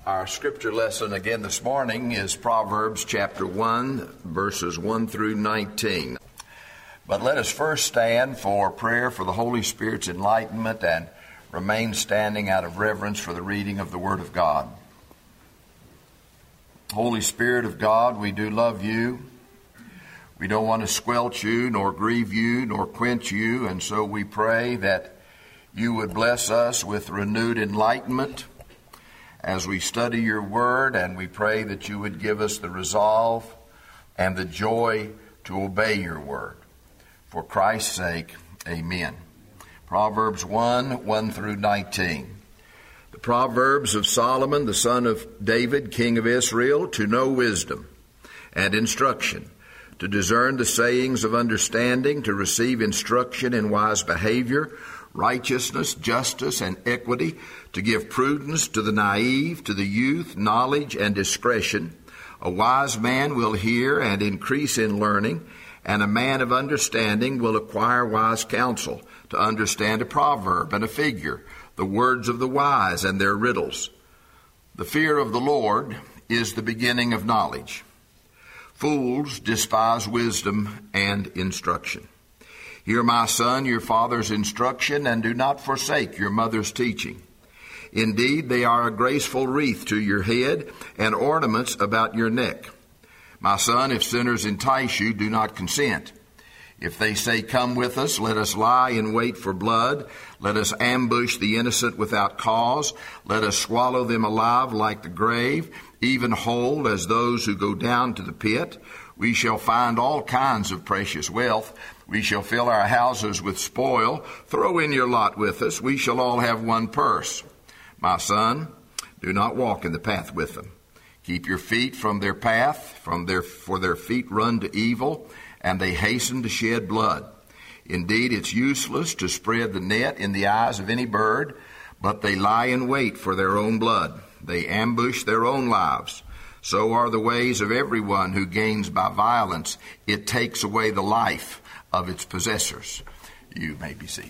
Our scripture lesson again this morning is Proverbs chapter 1, verses 1 through 19. But let us first stand for prayer for the Holy Spirit's enlightenment and remain standing out of reverence for the reading of the Word of God. Holy Spirit of God, we do love you. We don't want to squelch you, nor grieve you, nor quench you, and so we pray that you would bless us with renewed enlightenment as we study your word, and we pray that you would give us the resolve and the joy to obey your word. For Christ's sake, amen. Proverbs 1 through 19. The Proverbs of Solomon, the son of David, king of Israel, to know wisdom and instruction, to discern the sayings of understanding, to receive instruction in wise behavior, righteousness, justice, and equity, to give prudence to the naive, to the youth, knowledge and discretion. A wise man will hear and increase in learning, and a man of understanding will acquire wise counsel, to understand a proverb and a figure, the words of the wise and their riddles. The fear of the Lord is the beginning of knowledge. Fools despise wisdom and instruction. Hear, my son, your father's instruction, and do not forsake your mother's teaching. Indeed, they are a graceful wreath to your head and ornaments about your neck. My son, if sinners entice you, do not consent. If they say, come with us, let us lie in wait for blood. Let us ambush the innocent without cause. Let us swallow them alive like the grave, even whole as those who go down to the pit. We shall find all kinds of precious wealth. We shall fill our houses with spoil. Throw in your lot with us. We shall all have one purse. My son, do not walk in the path with them. Keep your feet from their path, for their feet run to evil, and they hasten to shed blood. Indeed, it's useless to spread the net in the eyes of any bird, but they lie in wait for their own blood. They ambush their own lives. So are the ways of everyone who gains by violence. It takes away the life of its possessors. You may be seated.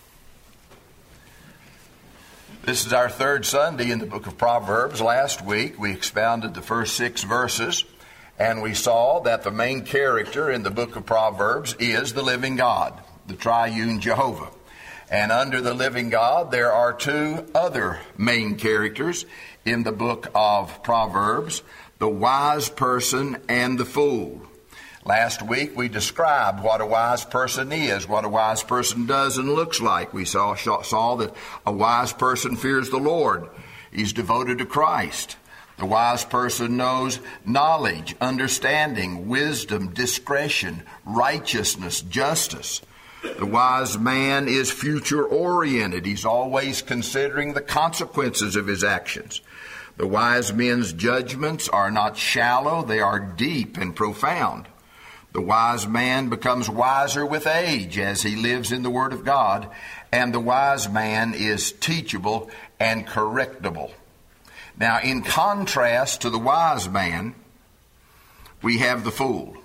This is our third Sunday in the book of Proverbs. Last week we expounded the first 6 verses, and we saw that the main character in the book of Proverbs is the living God, the triune Jehovah. And under the living God there are 2 other main characters in the book of Proverbs, the wise person and the fool. Last week we described what a wise person is, what a wise person does and looks like. We saw that a wise person fears the Lord. He's devoted to Christ. The wise person knows knowledge, understanding, wisdom, discretion, righteousness, justice. The wise man is future-oriented. He's always considering the consequences of his actions. The wise men's judgments are not shallow, they are deep and profound. The wise man becomes wiser with age as he lives in the Word of God, and the wise man is teachable and correctable. Now, in contrast to the wise man, we have the fool.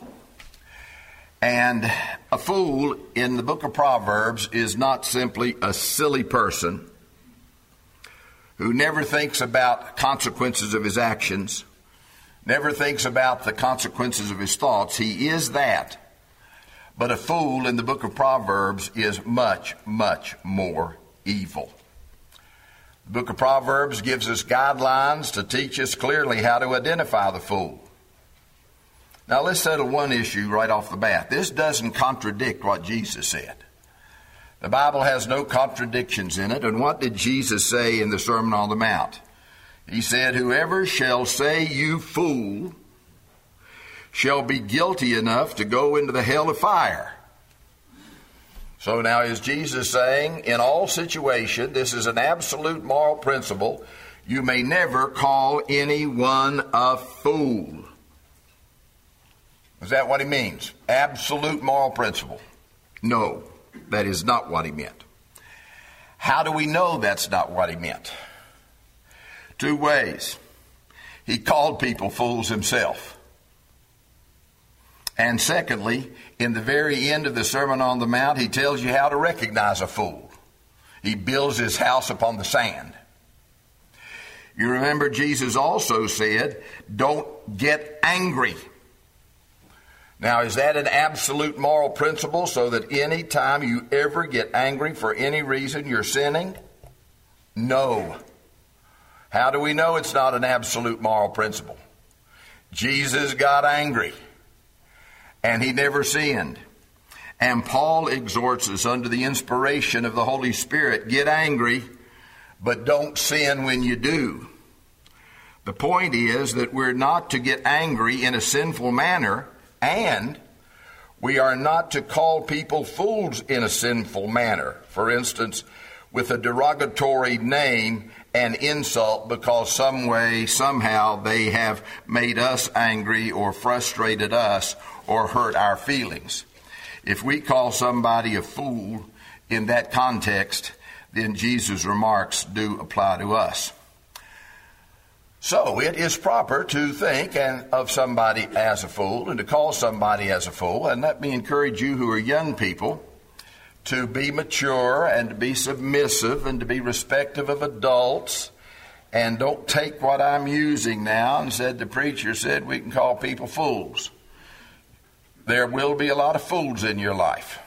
And a fool in the book of Proverbs is not simply a silly person who never thinks about consequences of his actions, never thinks about the consequences of his thoughts. He is that. But a fool in the book of Proverbs is much, much more evil. The book of Proverbs gives us guidelines to teach us clearly how to identify the fool. Now let's settle one issue right off the bat. This doesn't contradict what Jesus said. The Bible has no contradictions in it. And what did Jesus say in the Sermon on the Mount? He said, whoever shall say you fool shall be guilty enough to go into the hell of fire. So now is Jesus saying, in all situations, this is an absolute moral principle, you may never call anyone a fool. Is that what he means? Absolute moral principle? No, that is not what he meant. How do we know that's not what he meant? 2 ways. He called people fools himself. And secondly, in the very end of the Sermon on the Mount, he tells you how to recognize a fool. He builds his house upon the sand. You remember Jesus also said, don't get angry. Now, is that an absolute moral principle so that any time you ever get angry for any reason, you're sinning? No. How do we know it's not an absolute moral principle? Jesus got angry, and he never sinned. And Paul exhorts us under the inspiration of the Holy Spirit, get angry, but don't sin when you do. The point is that we're not to get angry in a sinful manner, and we are not to call people fools in a sinful manner. For instance, with a derogatory name and insult because some way, somehow they have made us angry or frustrated us or hurt our feelings. If we call somebody a fool in that context, then Jesus' remarks do apply to us. So it is proper to think of somebody as a fool and to call somebody as a fool. And let me encourage you who are young people to be mature and to be submissive and to be respectful of adults. And don't take what I'm using now and said the preacher said we can call people fools. There will be a lot of fools in your life.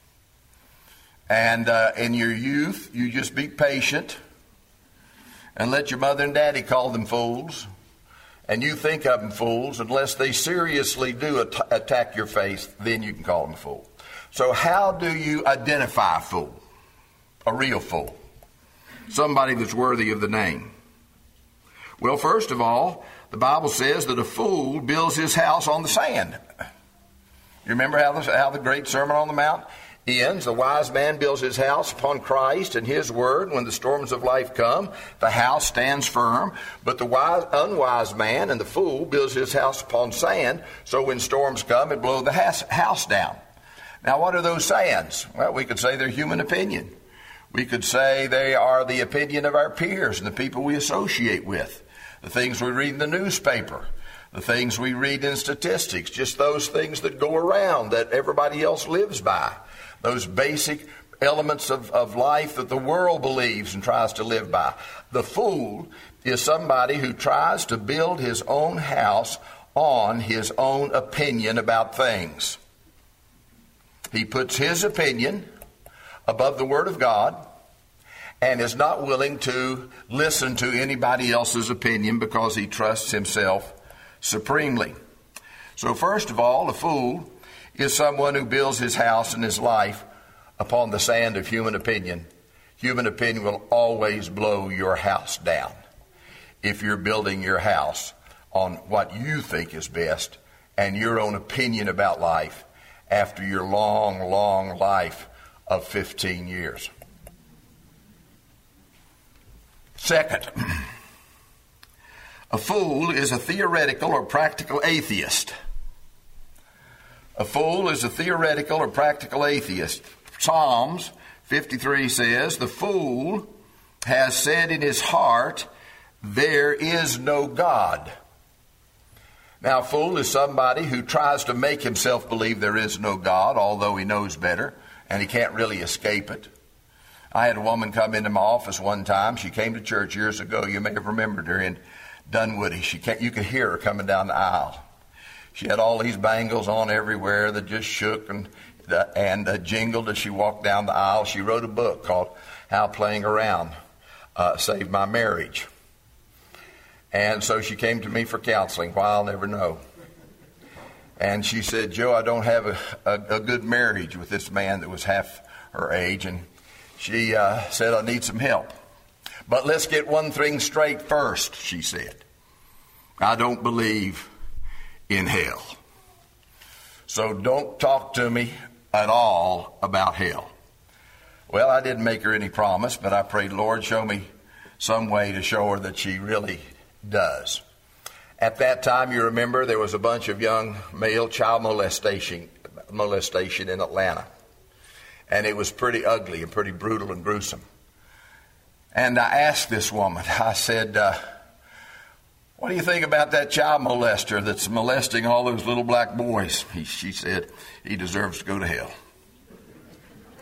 And in your youth, you just be patient and let your mother and daddy call them fools. And you think of them fools unless they seriously do attack your faith, then you can call them a fool. So how do you identify a fool? A real fool. Somebody that's worthy of the name. Well, first of all, the Bible says that a fool builds his house on the sand. You remember how the great Sermon on the Mount ends? The wise man builds his house upon Christ and his word. When the storms of life come, the house stands firm. But the unwise man and the fool builds his house upon sand, so when storms come, it blows the house down. Now, what are those sands? Well, we could say they're human opinion. We could say they are the opinion of our peers and the people we associate with, the things we read in the newspaper, the things we read in statistics, just those things that go around that everybody else lives by, those basic elements of life that the world believes and tries to live by. The fool is somebody who tries to build his own house on his own opinion about things. He puts his opinion above the Word of God and is not willing to listen to anybody else's opinion because he trusts himself supremely. So first of all, a fool is someone who builds his house and his life upon the sand of human opinion. Human opinion will always blow your house down if you're building your house on what you think is best and your own opinion about life after your long, long life of 15 years. Second, a fool is a theoretical or practical atheist. A fool is a theoretical or practical atheist. Psalms 53 says, the fool has said in his heart, there is no God. Now, a fool is somebody who tries to make himself believe there is no God, although he knows better, and he can't really escape it. I had a woman come into my office one time. She came to church years ago. You may have remembered her in Dunwoody. You could hear her coming down the aisle. She had all these bangles on everywhere that just shook and jingled as she walked down the aisle. She wrote a book called How Playing Around Saved My Marriage. And so she came to me for counseling. Why, I'll never know. And she said, Joe, I don't have a good marriage with this man that was half her age. And she said, I need some help. But let's get one thing straight first, she said. I don't believe in hell. So don't talk to me at all about hell. Well, I didn't make her any promise, but I prayed, Lord, show me some way to show her that she really does. At that time, you remember, there was a bunch of young male child molestation in Atlanta. And it was pretty ugly and pretty brutal and gruesome. And I asked this woman, I said, what do you think about that child molester that's molesting all those little black boys? She said, he deserves to go to hell.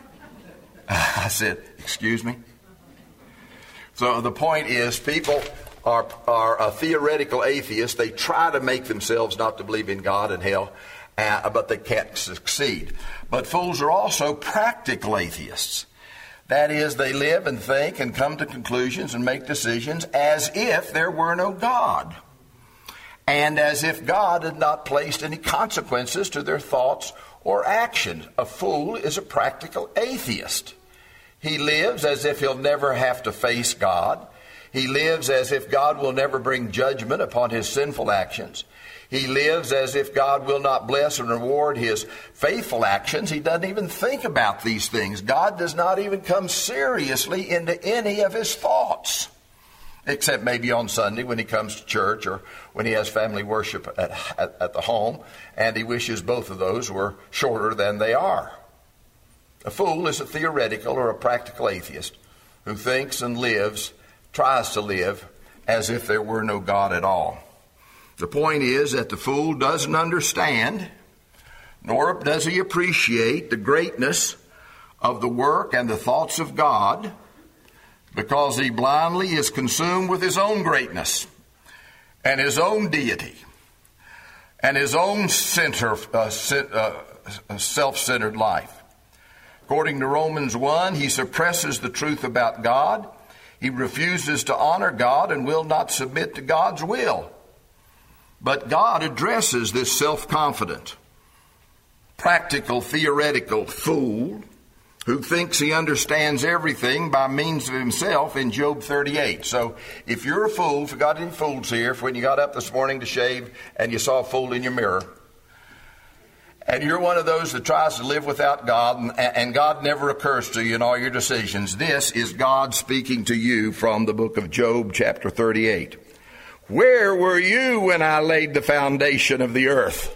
I said, excuse me? So the point is, people are theoretical atheists. They try to make themselves not to believe in God and hell, but they can't succeed. But fools are also practical atheists. That is, they live and think and come to conclusions and make decisions as if there were no God, and as if God had not placed any consequences to their thoughts or actions. A fool is a practical atheist. He lives as if he'll never have to face God. He lives as if God will never bring judgment upon his sinful actions. He lives as if God will not bless and reward his faithful actions. He doesn't even think about these things. God does not even come seriously into any of his thoughts, except maybe on Sunday when he comes to church or when he has family worship at the home, and he wishes both of those were shorter than they are. A fool is a theoretical or a practical atheist who thinks and tries to live as if there were no God at all. The point is that the fool doesn't understand, nor does he appreciate the greatness of the work and the thoughts of God, because he blindly is consumed with his own greatness and his own deity and his own self-centered life. According to Romans 1, he suppresses the truth about God. He refuses to honor God and will not submit to God's will. But God addresses this self-confident, practical, theoretical fool who thinks he understands everything by means of himself in Job 38. So if you're a fool, if you got any fools here, if when you got up this morning to shave and you saw a fool in your mirror, and you're one of those that tries to live without God, and God never occurs to you in all your decisions, this is God speaking to you from the book of Job, chapter 38. Where were you when I laid the foundation of the earth?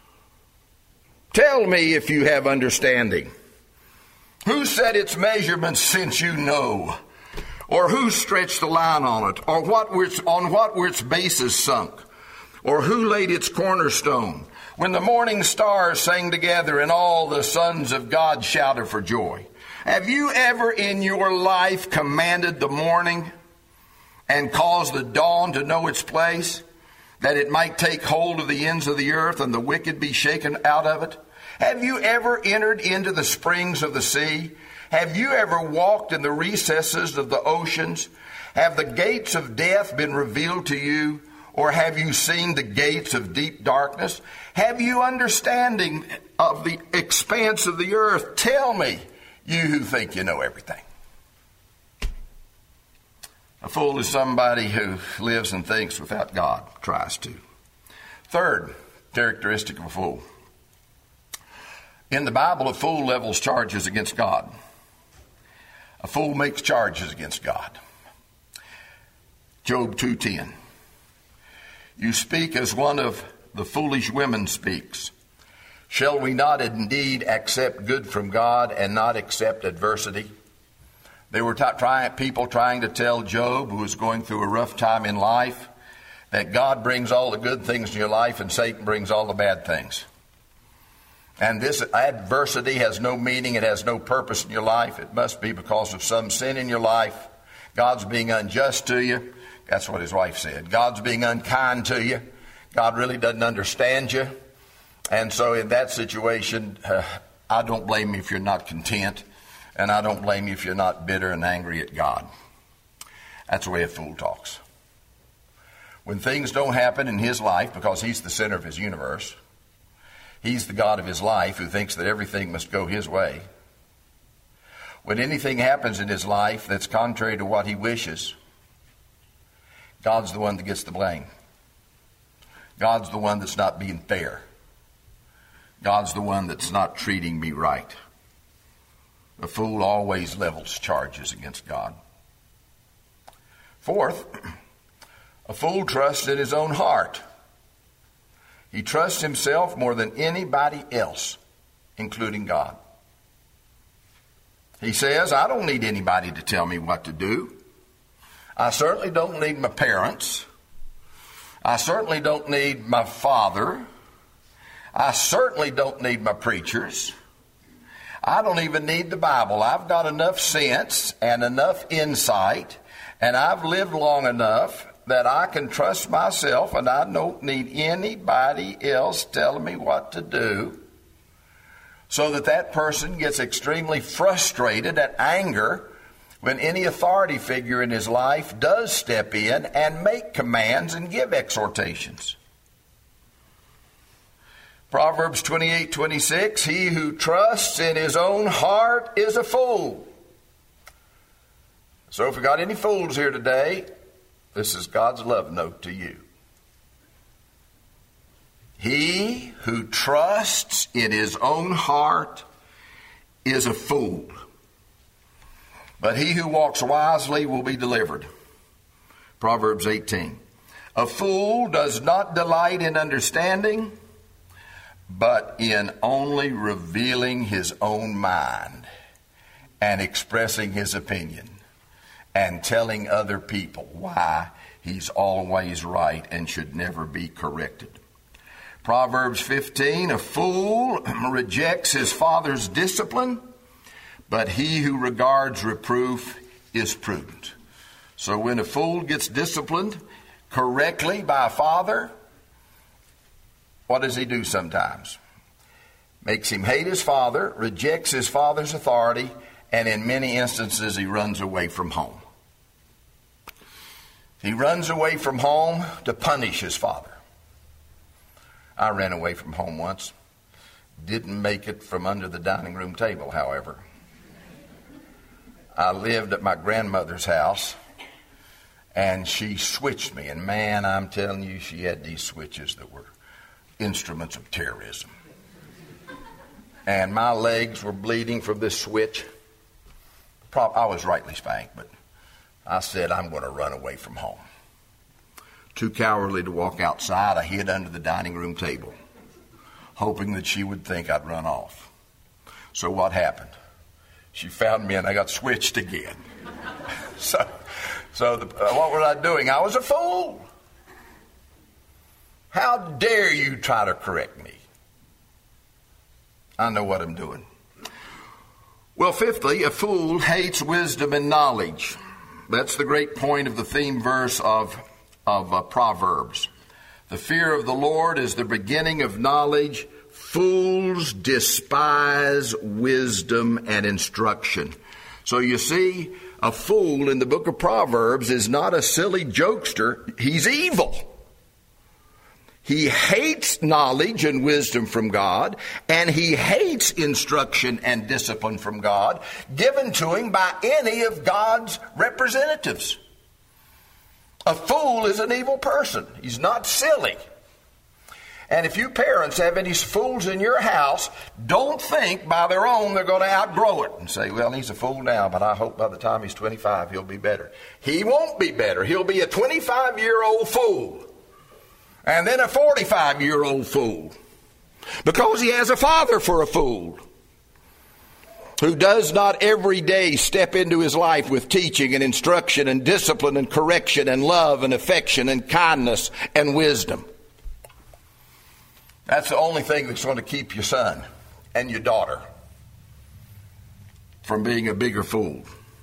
Tell me if you have understanding. Who set its measurements since you know? Or who stretched the line on it? Or on what were its bases sunk? Or who laid its cornerstone? When the morning stars sang together and all the sons of God shouted for joy. Have you ever in your life commanded the morning and caused the dawn to know its place, that it might take hold of the ends of the earth and the wicked be shaken out of it? Have you ever entered into the springs of the sea? Have you ever walked in the recesses of the oceans? Have the gates of death been revealed to you? Or have you seen the gates of deep darkness? Have you understanding of the expanse of the earth? Tell me, you who think you know everything. A fool is somebody who lives and thinks without God, tries to. Third characteristic of a fool. In the Bible, a fool levels charges against God. A fool makes charges against God. Job 2:10. You speak as one of the foolish women speaks. Shall we not indeed accept good from God and not accept adversity? They were people trying to tell Job, who was going through a rough time in life, that God brings all the good things in your life and Satan brings all the bad things. And this adversity has no meaning, it has no purpose in your life. It must be because of some sin in your life. God's being unjust to you. That's what his wife said. God's being unkind to you. God really doesn't understand you. And so in that situation, I don't blame you if you're not content. And I don't blame you if you're not bitter and angry at God. That's the way a fool talks. When things don't happen in his life, because he's the center of his universe, he's the God of his life who thinks that everything must go his way. When anything happens in his life that's contrary to what he wishes, God's the one that gets the blame. God's the one that's not being fair. God's the one that's not treating me right. A fool always levels charges against God. Fourth, a fool trusts in his own heart. He trusts himself more than anybody else, including God. He says, I don't need anybody to tell me what to do. I certainly don't need my parents. I certainly don't need my father. I certainly don't need my preachers. I don't even need the Bible. I've got enough sense and enough insight And I've lived long enough that I can trust myself and I don't need anybody else telling me what to do, so that person gets extremely frustrated and anger when any authority figure in his life does step in and make commands and give exhortations. Proverbs 28:26, he who trusts in his own heart is a fool. So if we got any fools here today, this is God's love note to you. He who trusts in his own heart is a fool, but he who walks wisely will be delivered. Proverbs 18. A fool does not delight in understanding, but in only revealing his own mind and expressing his opinion and telling other people why he's always right and should never be corrected. Proverbs 15, a fool rejects his father's discipline, but he who regards reproof is prudent. So when a fool gets disciplined correctly by a father, what does he do sometimes? Makes him hate his father, rejects his father's authority, and in many instances he runs away from home. He runs away from home to punish his father. I ran away from home once. Didn't make it from under the dining room table, however. I lived at my grandmother's house, and she switched me. And man, I'm telling you, she had these switches that were instruments of terrorism. And my legs were bleeding from this switch. I was rightly spanked, but I said, I'm going to run away from home. Too cowardly to walk outside, I hid under the dining room table, hoping that she would think I'd run off. So what happened? She found me and I got switched again. What was I doing? I was a fool. How dare you try to correct me? I know what I'm doing. Well, fifthly, a fool hates wisdom and knowledge. That's the great point of the theme verse of Proverbs. The fear of the Lord is the beginning of knowledge. Fools despise wisdom and instruction. So you see, a fool in the book of Proverbs is not a silly jokester. He's evil. He hates knowledge and wisdom from God, and he hates instruction and discipline from God given to him by any of God's representatives. A fool is an evil person. He's not silly. And if you parents have any fools in your house, don't think by their own they're going to outgrow it and say, well, he's a fool now, but I hope by the time he's 25 he'll be better. He won't be better. He'll be a 25-year-old fool. And then a 45-year-old fool. Because he has a father for a fool, who does not every day step into his life with teaching and instruction and discipline and correction and love and affection and kindness and wisdom. That's the only thing that's going to keep your son and your daughter from being a bigger fool.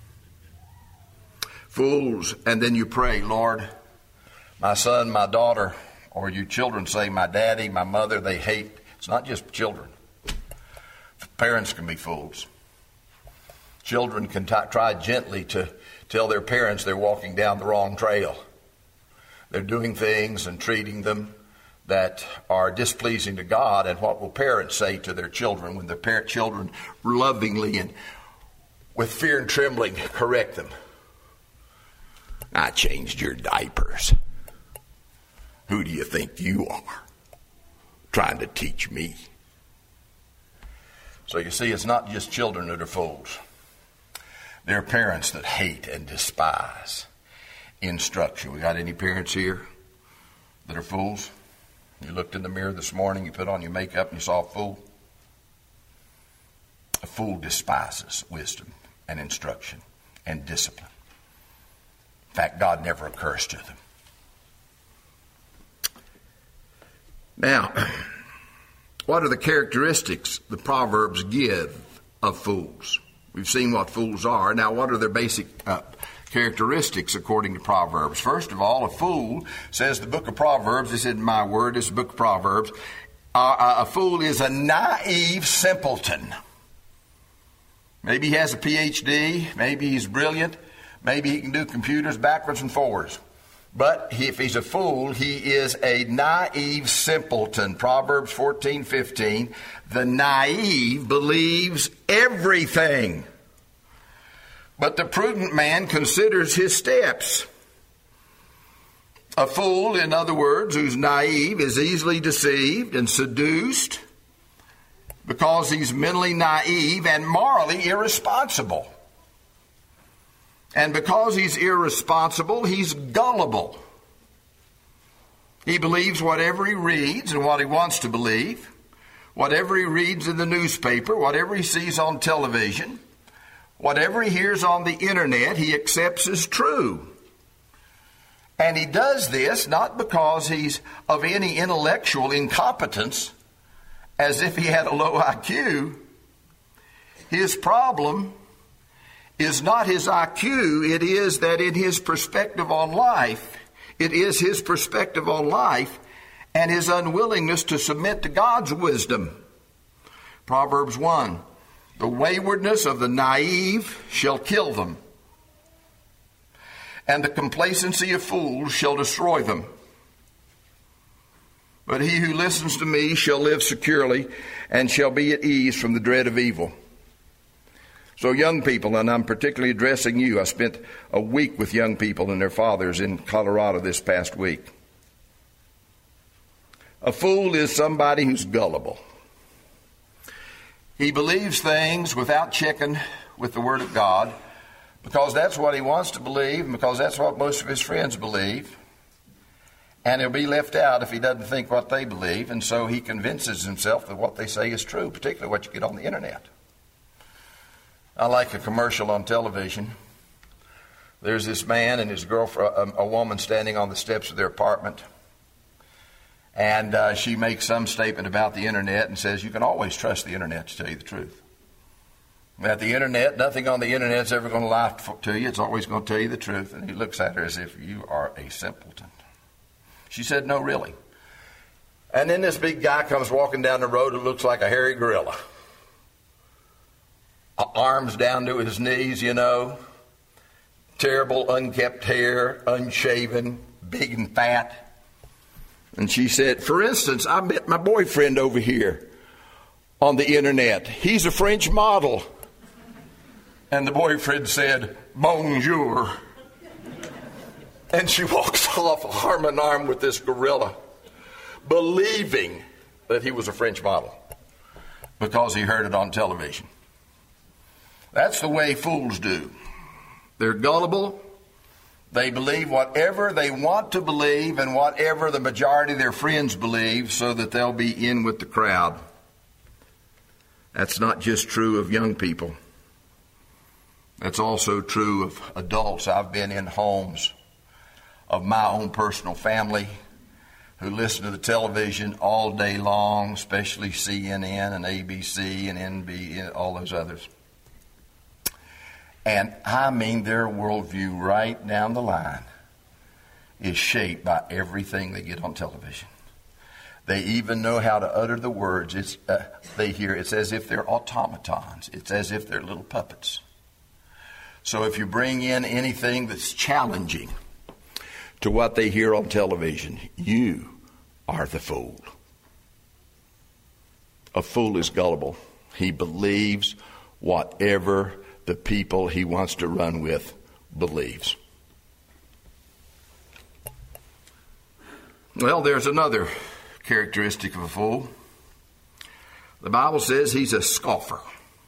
Fools, and then you pray, Lord, my son, my daughter, or you children say, my daddy, my mother, they hate. It's not just children. Parents can be fools. Children can try gently to tell their parents they're walking down the wrong trail. They're doing things and treating them that are displeasing to God. And what will parents say to their children when their children lovingly and with fear and trembling correct them? I changed your diapers. Who do you think you are, trying to teach me? So you see, it's not just children that are fools. There are parents that hate and despise instruction. We got any parents here that are fools? You looked in the mirror this morning, you put on your makeup and you saw a fool? A fool despises wisdom and instruction and discipline. In fact, God never occurs to them. Now, what are the characteristics the Proverbs give of fools? We've seen what fools are. Now, what are their basic characteristics according to Proverbs. First of all, a fool, says the book of Proverbs, this isn't my word, it's the book of Proverbs, a fool is a naive simpleton. Maybe he has a PhD, maybe he's brilliant, maybe he can do computers backwards and forwards. But if he's a fool, he is a naive simpleton. Proverbs 14:15, the naive believes everything, but the prudent man considers his steps. A fool, in other words, who's naive, is easily deceived and seduced because he's mentally naive and morally irresponsible. And because he's irresponsible, he's gullible. He believes whatever he reads and what he wants to believe, whatever he reads in the newspaper, whatever he sees on television, whatever he hears on the internet, he accepts as true. And he does this not because he's of any intellectual incompetence, as if he had a low IQ. His problem is not his IQ, it is that in his perspective on life, it is his perspective on life and his unwillingness to submit to God's wisdom. Proverbs 1, the waywardness of the naive shall kill them, and the complacency of fools shall destroy them. But he who listens to me shall live securely and shall be at ease from the dread of evil. So young people, and I'm particularly addressing you, I spent a week with young people and their fathers in Colorado this past week. A fool is somebody who's gullible. He believes things without checking with the Word of God because that's what he wants to believe and because that's what most of his friends believe. And he'll be left out if he doesn't think what they believe, and so he convinces himself that what they say is true, particularly what you get on the internet. I like a commercial on television. There's this man and his girlfriend, a woman standing on the steps of their apartment. And she makes some statement about the internet and says, you can always trust the internet to tell you the truth. That the internet, nothing on the internet is ever going to lie to you. It's always going to tell you the truth. And he looks at her as if you are a simpleton. She said, no, really. And then this big guy comes walking down the road who looks like a hairy gorilla. Arms down to his knees, terrible unkept hair, unshaven, big and fat. And she said, for instance, I met my boyfriend over here on the internet. He's a French model. And the boyfriend said, bonjour. And she walks off arm in arm with this gorilla, believing that he was a French model because he heard it on television. That's the way fools do. They're gullible. They believe whatever they want to believe and whatever the majority of their friends believe so that they'll be in with the crowd. That's not just true of young people. That's also true of adults. I've been in homes of my own personal family who listen to the television all day long, especially CNN and ABC and NBC and all those others. And I mean, their worldview right down the line is shaped by everything they get on television. They even know how to utter the words they hear. It's as if they're automatons. It's as if they're little puppets. So if you bring in anything that's challenging to what they hear on television, you are the fool. A fool is gullible. He believes whatever the people he wants to run with believes. Well, there's another characteristic of a fool. The Bible says he's a scoffer.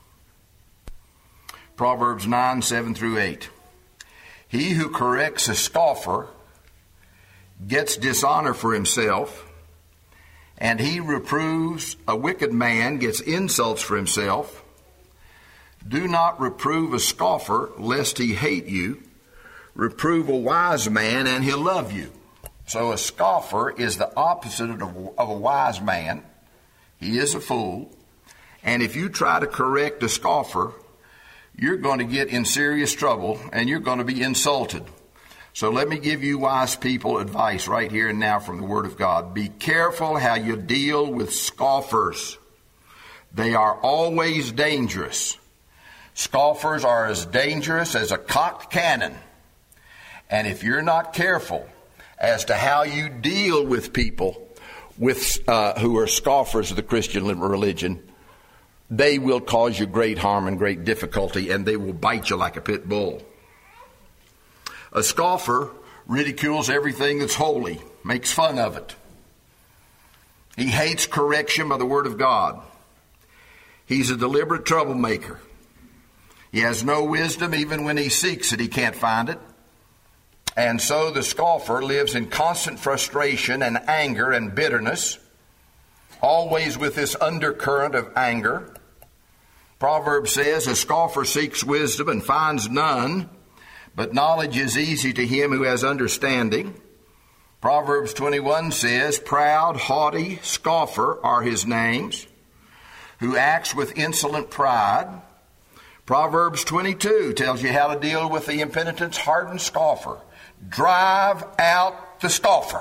Proverbs 9, 7 through 8. He who corrects a scoffer gets dishonor for himself, and he reproves a wicked man gets insults for himself. Do not reprove a scoffer, lest he hate you. Reprove a wise man, and he'll love you. So a scoffer is the opposite of a wise man. He is a fool. And if you try to correct a scoffer, you're going to get in serious trouble and you're going to be insulted. So let me give you wise people advice right here and now from the Word of God. Be careful how you deal with scoffers. They are always dangerous. Scoffers are as dangerous as a cocked cannon. And if you're not careful as to how you deal with people who are scoffers of the Christian religion, they will cause you great harm and great difficulty, and they will bite you like a pit bull. A scoffer ridicules everything that's holy, makes fun of it. He hates correction by the Word of God. He's a deliberate troublemaker. He has no wisdom. Even when he seeks it, he can't find it. And so the scoffer lives in constant frustration and anger and bitterness, always with this undercurrent of anger. Proverbs says, a scoffer seeks wisdom and finds none, but knowledge is easy to him who has understanding. Proverbs 21 says, proud, haughty, scoffer are his names, who acts with insolent pride. Proverbs 22 tells you how to deal with the impenitent, hardened scoffer. Drive out the scoffer.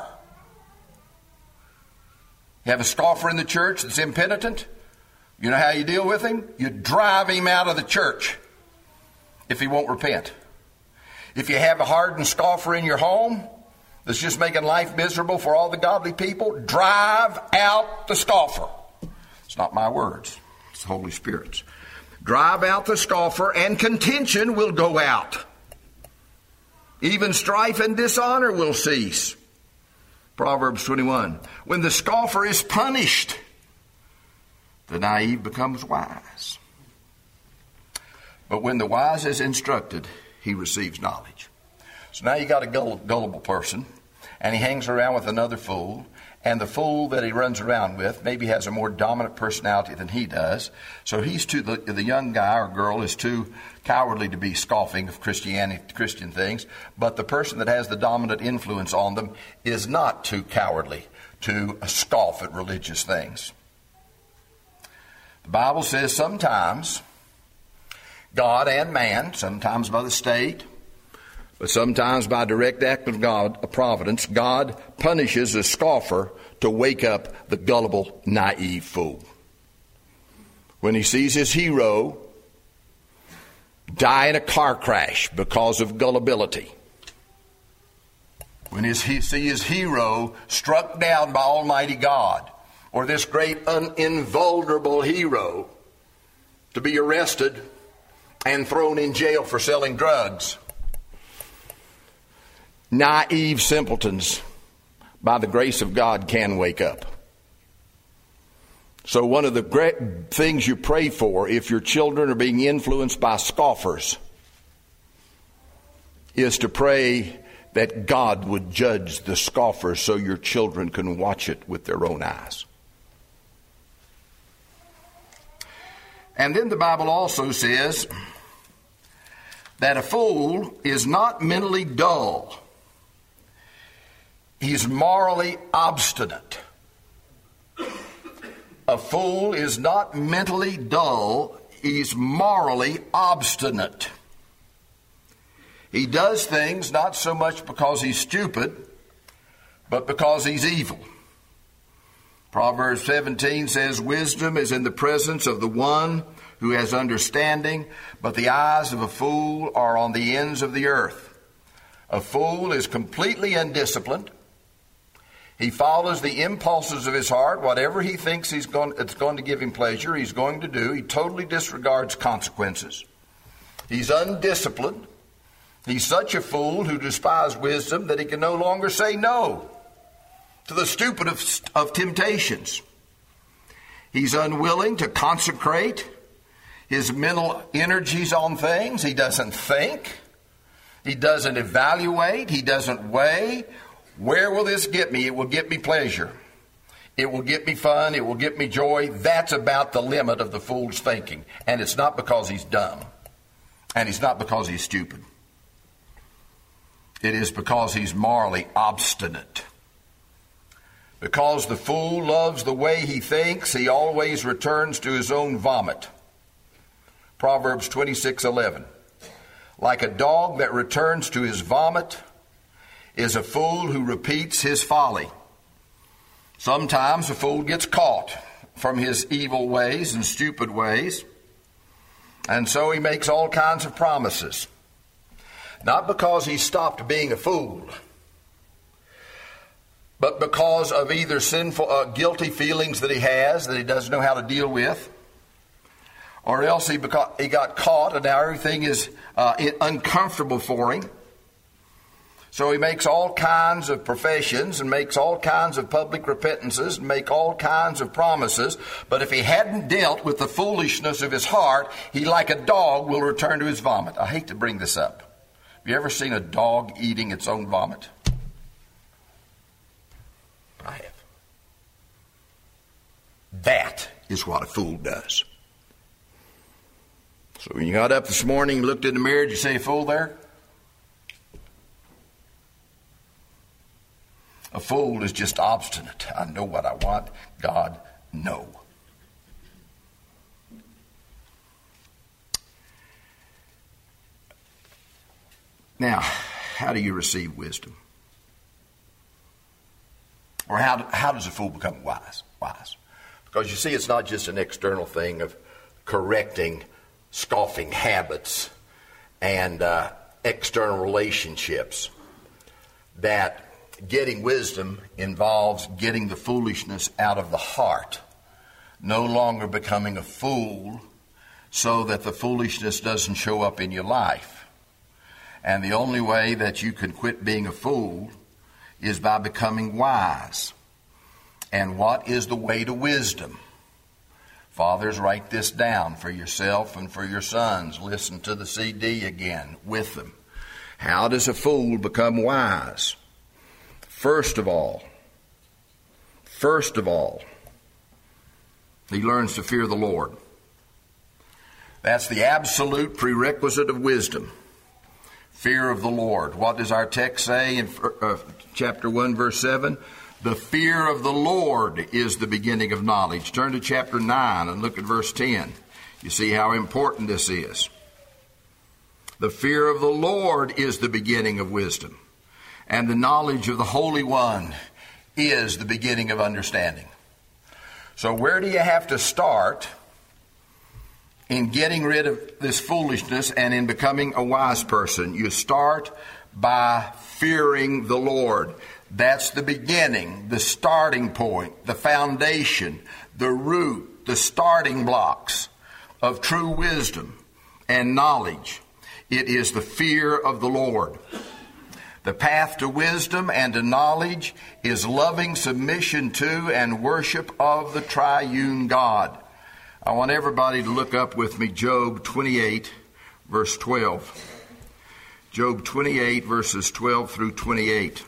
You have a scoffer in the church that's impenitent. You know how you deal with him? You drive him out of the church if he won't repent. If you have a hardened scoffer in your home that's just making life miserable for all the godly people, drive out the scoffer. It's not my words. It's the Holy Spirit's. Drive out the scoffer, and contention will go out. Even strife and dishonor will cease. Proverbs 21. When the scoffer is punished, the naive becomes wise. But when the wise is instructed, he receives knowledge. So now you got a gullible person, and he hangs around with another fool, and the fool that he runs around with maybe has a more dominant personality than he does. So the young guy or girl is too cowardly to be scoffing of Christian things, but the person that has the dominant influence on them is not too cowardly to scoff at religious things. The Bible says sometimes God and man, sometimes by the state, but sometimes by direct act of God, a providence, God punishes a scoffer to wake up the gullible, naive fool. When he sees his hero die in a car crash because of gullibility, when he sees his hero struck down by Almighty God, or this great invulnerable hero to be arrested and thrown in jail for selling drugs, naive simpletons, by the grace of God, can wake up. So one of the great things you pray for if your children are being influenced by scoffers is to pray that God would judge the scoffers so your children can watch it with their own eyes. And then the Bible also says that a fool is not mentally dull. He's morally obstinate. A fool is not mentally dull. He's morally obstinate. He does things not so much because he's stupid, but because he's evil. Proverbs 17 says, wisdom is in the presence of the one who has understanding, but the eyes of a fool are on the ends of the earth. A fool is completely undisciplined. He follows the impulses of his heart. Whatever he thinks it's going to give him pleasure, he's going to do. He totally disregards consequences. He's undisciplined. He's such a fool who despises wisdom that he can no longer say no to the stupid of temptations. He's unwilling to consecrate his mental energies on things. He doesn't think. He doesn't evaluate. He doesn't weigh. Where will this get me? It will get me pleasure. It will get me fun. It will get me joy. That's about the limit of the fool's thinking. And it's not because he's dumb. And it's not because he's stupid. It is because he's morally obstinate. Because the fool loves the way he thinks, he always returns to his own vomit. Proverbs 26:11. Like a dog that returns to his vomit is a fool who repeats his folly. Sometimes a fool gets caught from his evil ways and stupid ways, and so he makes all kinds of promises. Not because he stopped being a fool, but because of either sinful, guilty feelings that he has that he doesn't know how to deal with, or else he got caught and now everything is uncomfortable for him. So he makes all kinds of professions and makes all kinds of public repentances and make all kinds of promises. But if he hadn't dealt with the foolishness of his heart, he, like a dog, will return to his vomit. I hate to bring this up. Have you ever seen a dog eating its own vomit? I have. That is what a fool does. So when you got up this morning, looked in the mirror, did you say fool there? A fool is just obstinate. I know what I want. God, no. Now, how do you receive wisdom? Or how does a fool become wise? Because you see, it's not just an external thing of correcting scoffing habits and external relationships. That getting wisdom involves getting the foolishness out of the heart, no longer becoming a fool so that the foolishness doesn't show up in your life. And the only way that you can quit being a fool is by becoming wise. And what is the way to wisdom? Fathers, write this down for yourself and for your sons. Listen to the CD again with them. How does a fool become wise? First of all, he learns to fear the Lord. That's the absolute prerequisite of wisdom. Fear of the Lord. What does our text say in chapter 1, verse 7? The fear of the Lord is the beginning of knowledge. Turn to chapter 9 and look at verse 10. You see how important this is. The fear of the Lord is the beginning of wisdom, and the knowledge of the Holy One is the beginning of understanding. So where do you have to start in getting rid of this foolishness and in becoming a wise person? You start by fearing the Lord. That's the beginning, the starting point, the foundation, the root, the starting blocks of true wisdom and knowledge. It is the fear of the Lord. The path to wisdom and to knowledge is loving submission to and worship of the triune God. I want everybody to look up with me Job 28, verse 12. Job 28, verses 12 through 28.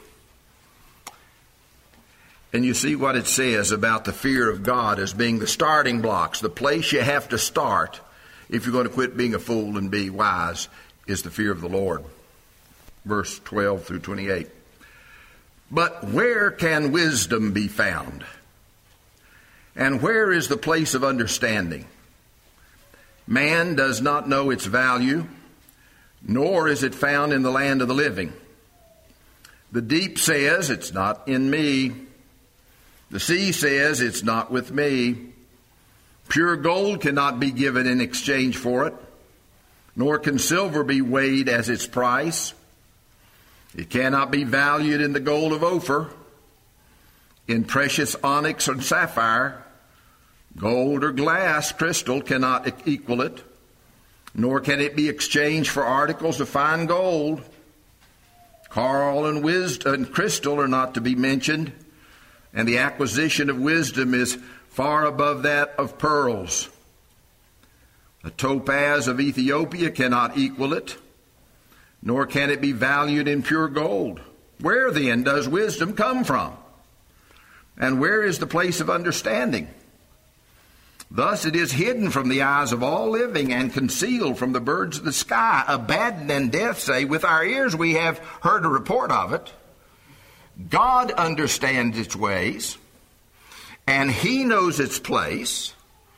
And you see what it says about the fear of God as being the starting blocks. The place you have to start if you're going to quit being a fool and be wise is the fear of the Lord. Verse 12 through 28. But where can wisdom be found? And where is the place of understanding? Man does not know its value, nor is it found in the land of the living. The deep says, it's not in me. The sea says, it's not with me. Pure gold cannot be given in exchange for it, nor can silver be weighed as its price. It cannot be valued in the gold of Ophir, in precious onyx and sapphire. Gold or glass, crystal cannot equal it, nor can it be exchanged for articles of fine gold. Coral and crystal are not to be mentioned, and the acquisition of wisdom is far above that of pearls. The topaz of Ethiopia cannot equal it, nor can it be valued in pure gold. Where then does wisdom come from? And where is the place of understanding? Thus it is hidden from the eyes of all living and concealed from the birds of the sky. Abaddon and death say, with our ears we have heard a report of it. God understands its ways, and he knows its place,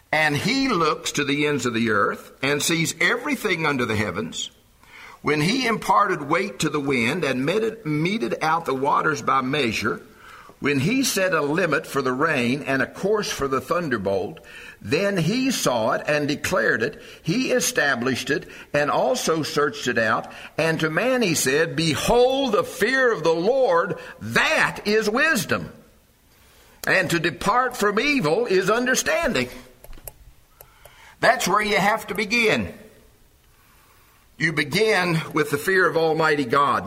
And he looks to the ends of the earth and sees everything under the heavens. When he imparted weight to the wind and meted out the waters by measure, when he set a limit for the rain and a course for the thunderbolt, then he saw it and declared it. He established it and also searched it out. And to man he said, behold, the fear of the Lord, that is wisdom. And to depart from evil is understanding. That's where you have to begin. You begin with the fear of Almighty God.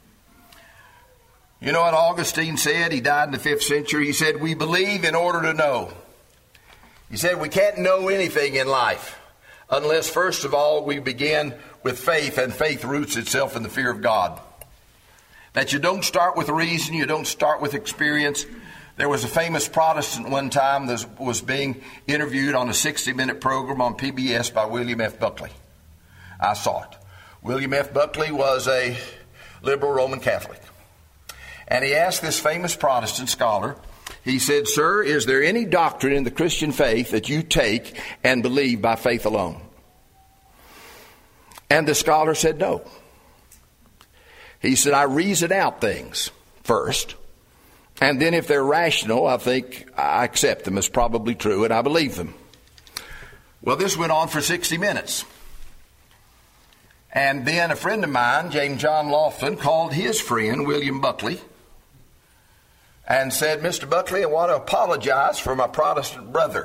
You know what Augustine said? He died in the 5th century. He said, we believe in order to know. He said, we can't know anything in life unless, first of all, we begin with faith, and faith roots itself in the fear of God. That you don't start with reason, you don't start with experience. There was a famous Protestant one time that was being interviewed on a 60-minute program on PBS by William F. Buckley. I saw it. William F. Buckley was a liberal Roman Catholic. And he asked this famous Protestant scholar, he said, sir, is there any doctrine in the Christian faith that you take and believe by faith alone? And the scholar said no. He said, I reason out things first. And then if they're rational, I think I accept them as probably true and I believe them. Well, this went on for 60 minutes. And then a friend of mine, James John Lofton, called his friend, William Buckley, and said, Mr. Buckley, I want to apologize for my Protestant brother.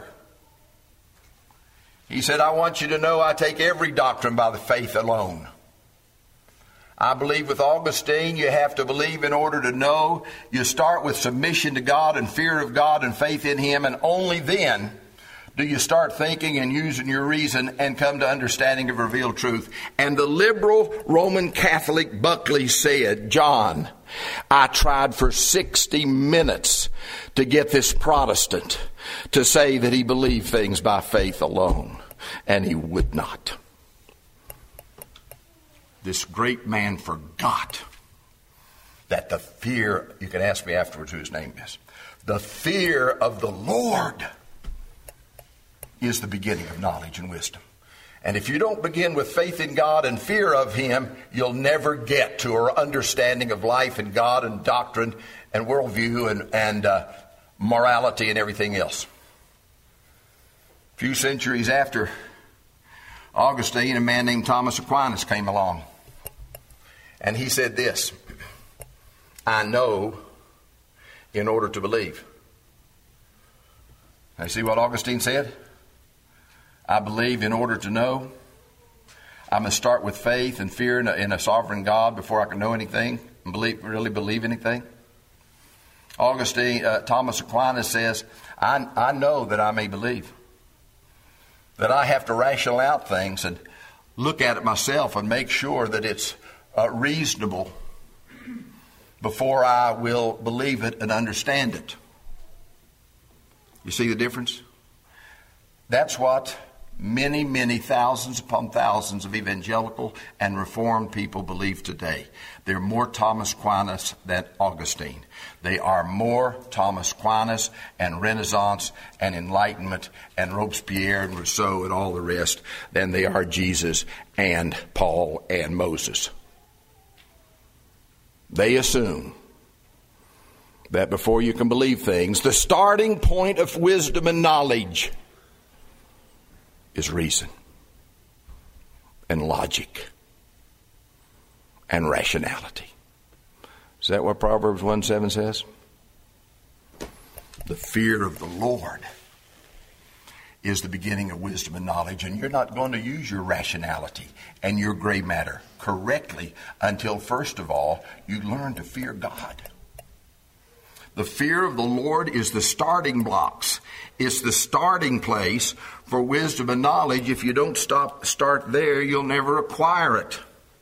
He said, I want you to know I take every doctrine by the faith alone. I believe with Augustine, you have to believe in order to know. You start with submission to God and fear of God and faith in Him, and only then do you start thinking and using your reason and come to understanding of revealed truth. And the liberal Roman Catholic Buckley said, John, I tried for 60 minutes to get this Protestant to say that he believed things by faith alone, and he would not. This great man forgot that the fear, you can ask me afterwards who his name is, the fear of the Lord is the beginning of knowledge and wisdom. And if you don't begin with faith in God and fear of Him, you'll never get to our understanding of life and God and doctrine and worldview and morality and everything else. A few centuries after Augustine, a man named Thomas Aquinas came along. And he said this, I know in order to believe. Now, you see what Augustine said? I believe in order to know. I must start with faith and fear in a sovereign God before I can know anything and really believe anything. Thomas Aquinas says, I know that I may believe. That I have to rational out things and look at it myself and make sure that it's reasonable before I will believe it and understand it. You see the difference? That's what many, many thousands upon thousands of evangelical and reformed people believe today. They're more Thomas Aquinas than Augustine. They are more Thomas Aquinas and Renaissance and Enlightenment and Robespierre and Rousseau and all the rest than they are Jesus and Paul and Moses. They assume that before you can believe things, the starting point of wisdom and knowledge is reason and logic and rationality. Is that what Proverbs 1:7 says? The fear of the Lord is the beginning of wisdom and knowledge, and you're not going to use your rationality and your gray matter correctly until, first of all, you learn to fear God. The fear of the Lord is the starting blocks. It's the starting place for wisdom and knowledge. If you don't start there, you'll never acquire it.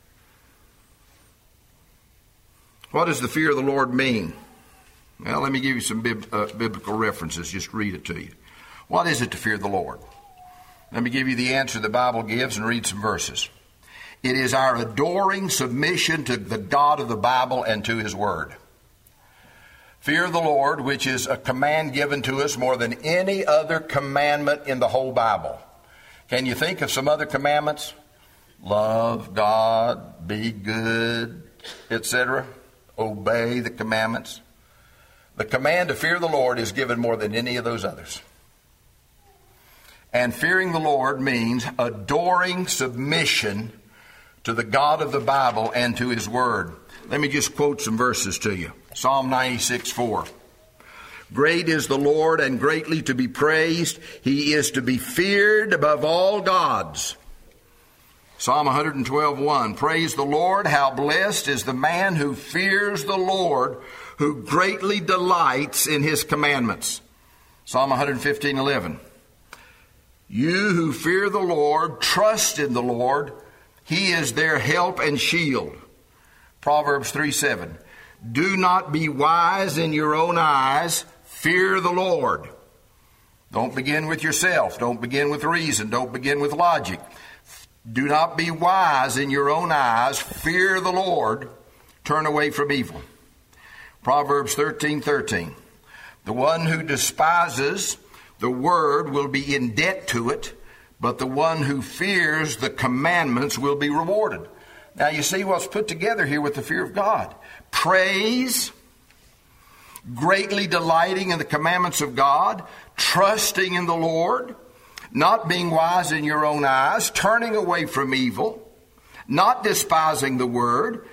What does the fear of the Lord mean? Well, let me give you some biblical references. Just read it to you. What is it to fear the Lord? Let me give you the answer the Bible gives and read some verses. It is our adoring submission to the God of the Bible and to His Word. Fear the Lord, which is a command given to us more than any other commandment in the whole Bible. Can you think of some other commandments? Love God, be good, etc. Obey the commandments. The command to fear the Lord is given more than any of those others. And fearing the Lord means adoring submission to the God of the Bible and to His Word. Let me just quote some verses to you. Psalm 96:4. Great is the Lord and greatly to be praised. He is to be feared above all gods. Psalm 112:1. Praise the Lord, how blessed is the man who fears the Lord, who greatly delights in His commandments. Psalm 115:11. You who fear the Lord, trust in the Lord. He is their help and shield. Proverbs 3:7. Do not be wise in your own eyes. Fear the Lord. Don't begin with yourself. Don't begin with reason. Don't begin with logic. Do not be wise in your own eyes. Fear the Lord. Turn away from evil. Proverbs 13:13. The one who despises the word will be in debt to it, but the one who fears the commandments will be rewarded. Now you see what's put together here with the fear of God. Praise, greatly delighting in the commandments of God, trusting in the Lord, not being wise in your own eyes, turning away from evil, not despising the word,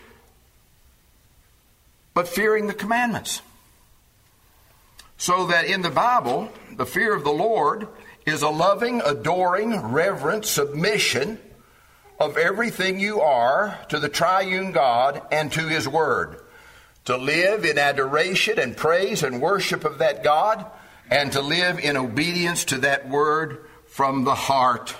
but fearing the commandments. So that in the Bible, the fear of the Lord is a loving, adoring, reverent submission of everything you are to the triune God and to His Word. To live in adoration and praise and worship of that God, and to live in obedience to that Word from the heart.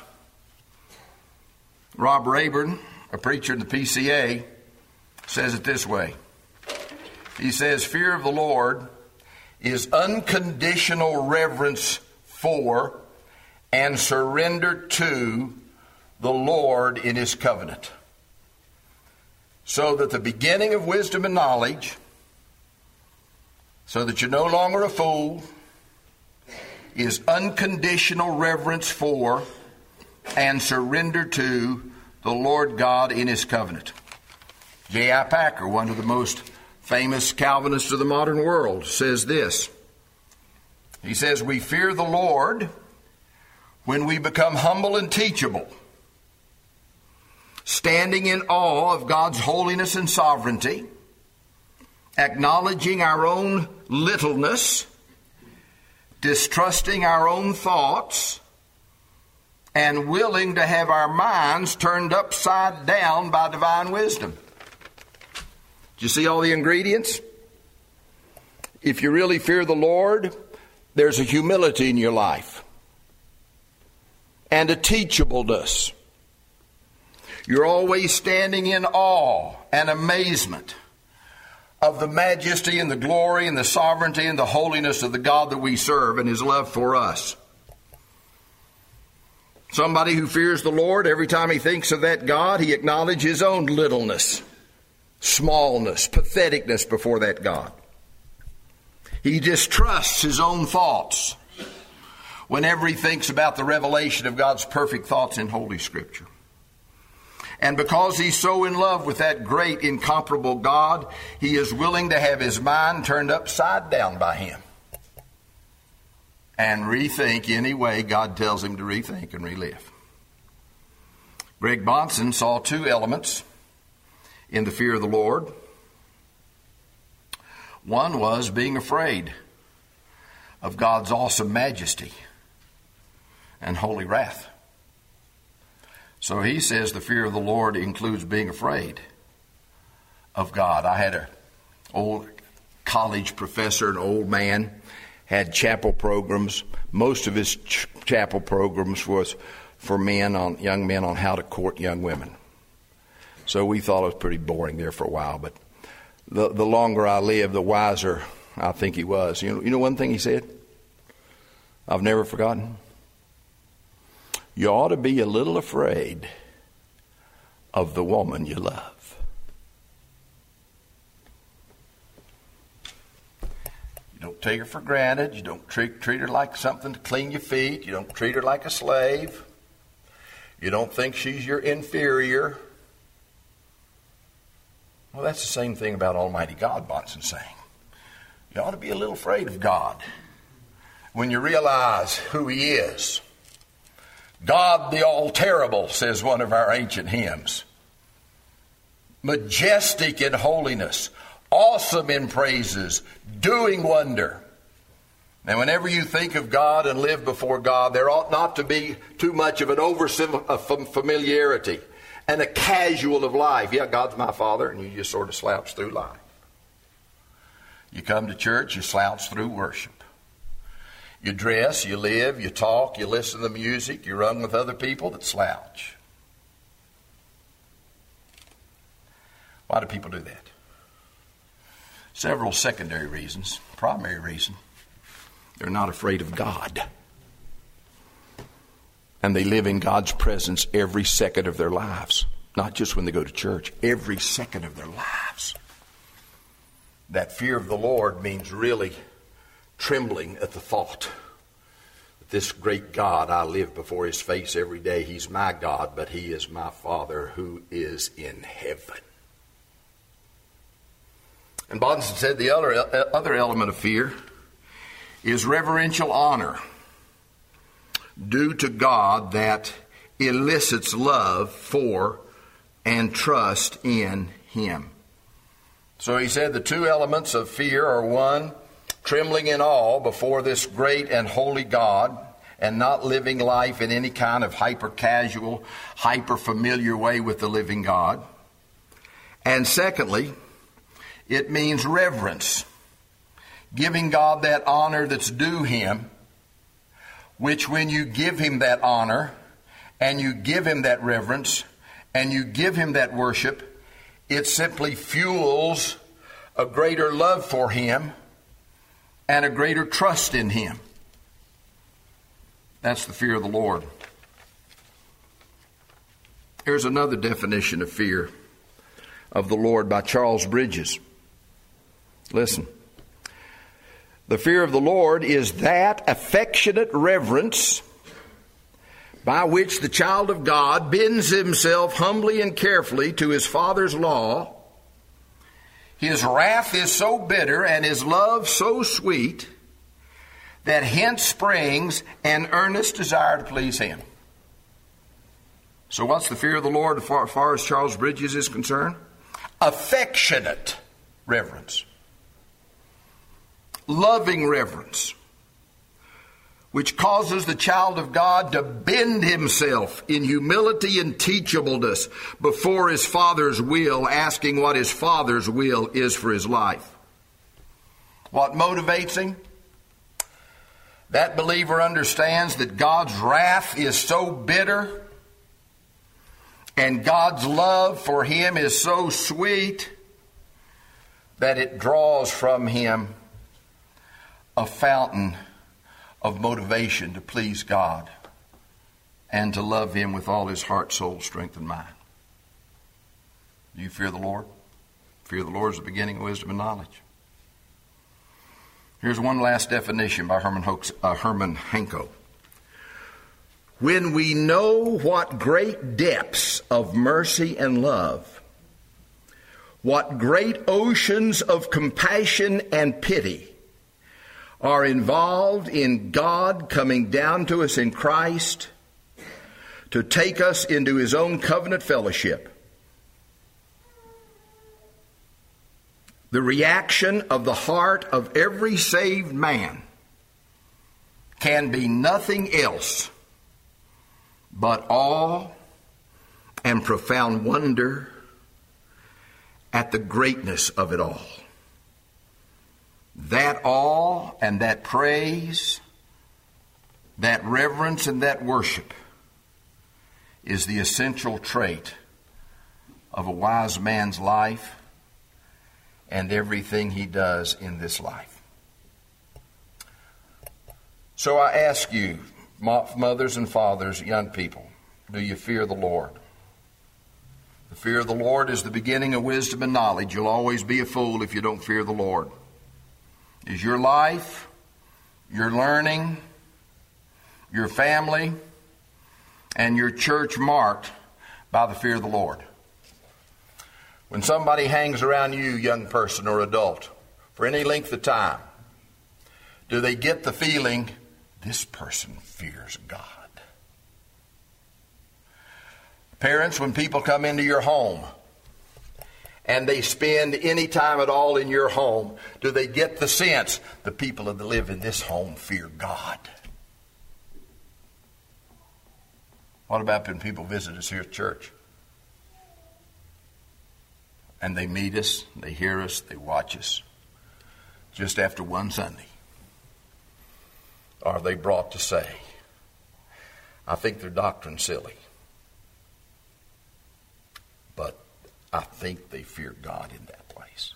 Rob Rayburn, a preacher in the PCA, says it this way. He says, fear of the Lord is unconditional reverence for and surrender to the Lord in His covenant. So that the beginning of wisdom and knowledge, so that you're no longer a fool, is unconditional reverence for and surrender to the Lord God in His covenant. J.I. Packer, one of the most famous Calvinists of the modern world, says this. He says, we fear the Lord when we become humble and teachable, standing in awe of God's holiness and sovereignty, acknowledging our own littleness, distrusting our own thoughts, and willing to have our minds turned upside down by divine wisdom. Do you see all the ingredients? If you really fear the Lord, there's a humility in your life and a teachableness. You're always standing in awe and amazement of the majesty and the glory and the sovereignty and the holiness of the God that we serve and His love for us. Somebody who fears the Lord, every time he thinks of that God, he acknowledges his own littleness, smallness, patheticness before that God. He distrusts his own thoughts whenever he thinks about the revelation of God's perfect thoughts in Holy Scripture. And because he's so in love with that great, incomparable God, he is willing to have his mind turned upside down by Him and rethink any way God tells him to rethink and relive. Greg Bahnsen saw two elements in the fear of the Lord. One was being afraid of God's awesome majesty and holy wrath. So he says the fear of the Lord includes being afraid of God. I had an old college professor, an old man, had chapel programs. Most of his chapel programs was for young men on how to court young women. So we thought it was pretty boring there for a while, but the longer I lived, the wiser I think he was. You know one thing he said? I've never forgotten. You ought to be a little afraid of the woman you love. take her for granted. You don't treat her like something to clean your feet. You don't treat her like a slave. You don't think she's your inferior. Well, that's the same thing about Almighty God, Bonson's saying. You ought to be a little afraid of God when you realize who He is. God the All-Terrible, says one of our ancient hymns. Majestic in holiness, awesome in praises, doing wonder. Now, whenever you think of God and live before God, there ought not to be too much of an over-familiarity and a casual of life. Yeah, God's my Father, and you just sort of slouch through life. You come to church, you slouch through worship. You dress, you live, you talk, you listen to the music, you run with other people that slouch. Why do people do that? Several secondary reasons. Primary reason, they're not afraid of God. And they live in God's presence every second of their lives. Not just when they go to church, every second of their lives. That fear of the Lord means really trembling at the thought that this great God, I live before His face every day. He's my God, but He is my Father who is in heaven. And Bonson said the other element of fear is reverential honor due to God that elicits love for and trust in Him. So he said the two elements of fear are, one, trembling in awe before this great and holy God and not living life in any kind of hyper-casual, hyper-familiar way with the living God. And secondly, it means reverence, giving God that honor that's due Him, which when you give Him that honor and you give Him that reverence and you give Him that worship, it simply fuels a greater love for Him and a greater trust in Him. That's the fear of the Lord. Here's another definition of fear of the Lord by Charles Bridges. Listen. The fear of the Lord is that affectionate reverence by which the child of God bends himself humbly and carefully to his Father's law. His wrath is so bitter and his love so sweet that hence springs an earnest desire to please Him. So what's the fear of the Lord as far as Charles Bridges is concerned? Affectionate reverence. Loving reverence, which causes the child of God to bend himself in humility and teachableness before his Father's will, asking what his Father's will is for his life. What motivates him? That believer understands that God's wrath is so bitter and God's love for him is so sweet that it draws from him a fountain of motivation to please God and to love Him with all his heart, soul, strength, and mind. Do you fear the Lord? Fear of the Lord is the beginning of wisdom and knowledge. Here's one last definition by Herman Hanko. When we know what great depths of mercy and love, what great oceans of compassion and pity are involved in God coming down to us in Christ to take us into His own covenant fellowship, the reaction of the heart of every saved man can be nothing else but awe and profound wonder at the greatness of it all. That awe and that praise, that reverence and that worship is the essential trait of a wise man's life and everything he does in this life. So I ask you, mothers and fathers, young people, do you fear the Lord? The fear of the Lord is the beginning of wisdom and knowledge. You'll always be a fool if you don't fear the Lord. Is your life, your learning, your family, and your church marked by the fear of the Lord? When somebody hangs around you, young person or adult, for any length of time, do they get the feeling, this person fears God? Parents, when people come into your home and they spend any time at all in your home, do they get the sense the people that live in this home fear God? What about when people visit us here at church? And they meet us, they hear us, they watch us. Just after one Sunday, are they brought to say, I think their doctrine's silly, but I think they fear God in that place.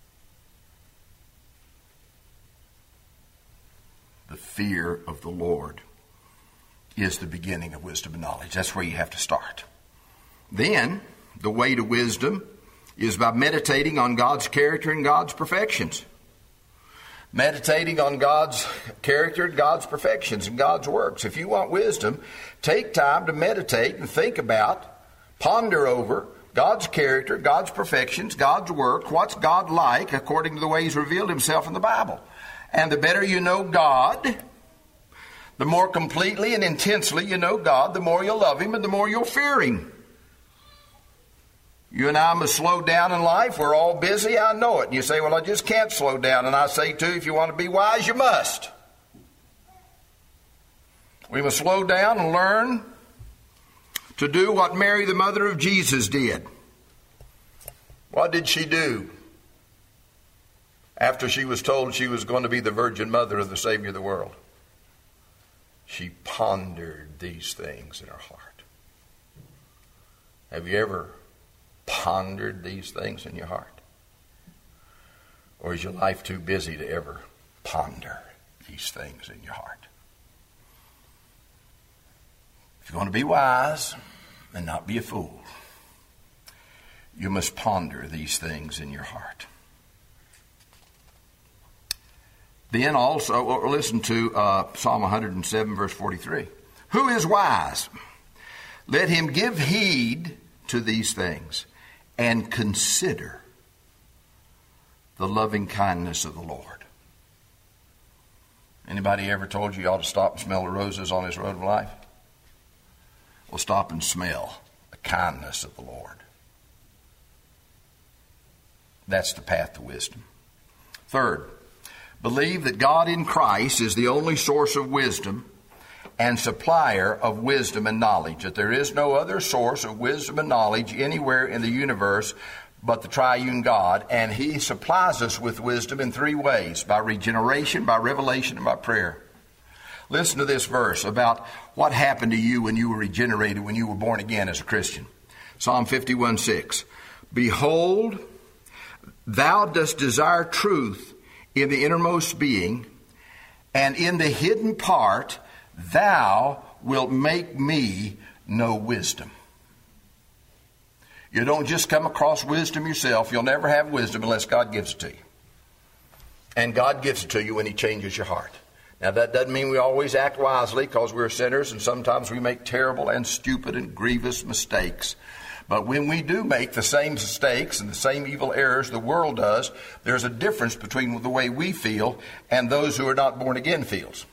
The fear of the Lord is the beginning of wisdom and knowledge. That's where you have to start. Then, the way to wisdom is by meditating on God's character and God's perfections. Meditating on God's character, God's perfections, and God's works. If you want wisdom, take time to meditate and think about, ponder over God's character, God's perfections, God's work. What's God like according to the way He's revealed Himself in the Bible? And the better you know God, the more completely and intensely you know God, the more you'll love Him and the more you'll fear Him. You and I must slow down in life. We're all busy. I know it. And you say, well, I just can't slow down. And I say, too, if you want to be wise, you must. We must slow down and learn to do what Mary, the mother of Jesus, did. What did she do after she was told she was going to be the virgin mother of the Savior of the world? She pondered these things in her heart. Have you ever pondered these things in your heart? Or is your life too busy to ever ponder these things in your heart? If you want to be wise and not be a fool, you must ponder these things in your heart. Then also, listen to Psalm 107, verse 43. Who is wise? Let him give heed to these things and consider the loving kindness of the Lord. Anybody ever told you you ought to stop and smell the roses on this road of life? Well, stop and smell the kindness of the Lord. That's the path to wisdom. Third, believe that God in Christ is the only source of wisdom and supplier of wisdom and knowledge, that there is no other source of wisdom and knowledge anywhere in the universe but the triune God, and He supplies us with wisdom in three ways: by regeneration, by revelation, and by prayer. Listen to this verse about what happened to you when you were regenerated, when you were born again as a Christian. Psalm 51:6. Behold, thou dost desire truth in the innermost being, and in the hidden part thou wilt make me know wisdom. You don't just come across wisdom yourself. You'll never have wisdom unless God gives it to you. And God gives it to you when He changes your heart. Now, that doesn't mean we always act wisely, because we're sinners and sometimes we make terrible and stupid and grievous mistakes. But when we do make the same mistakes and the same evil errors the world does, there's a difference between the way we feel and those who are not born again feels.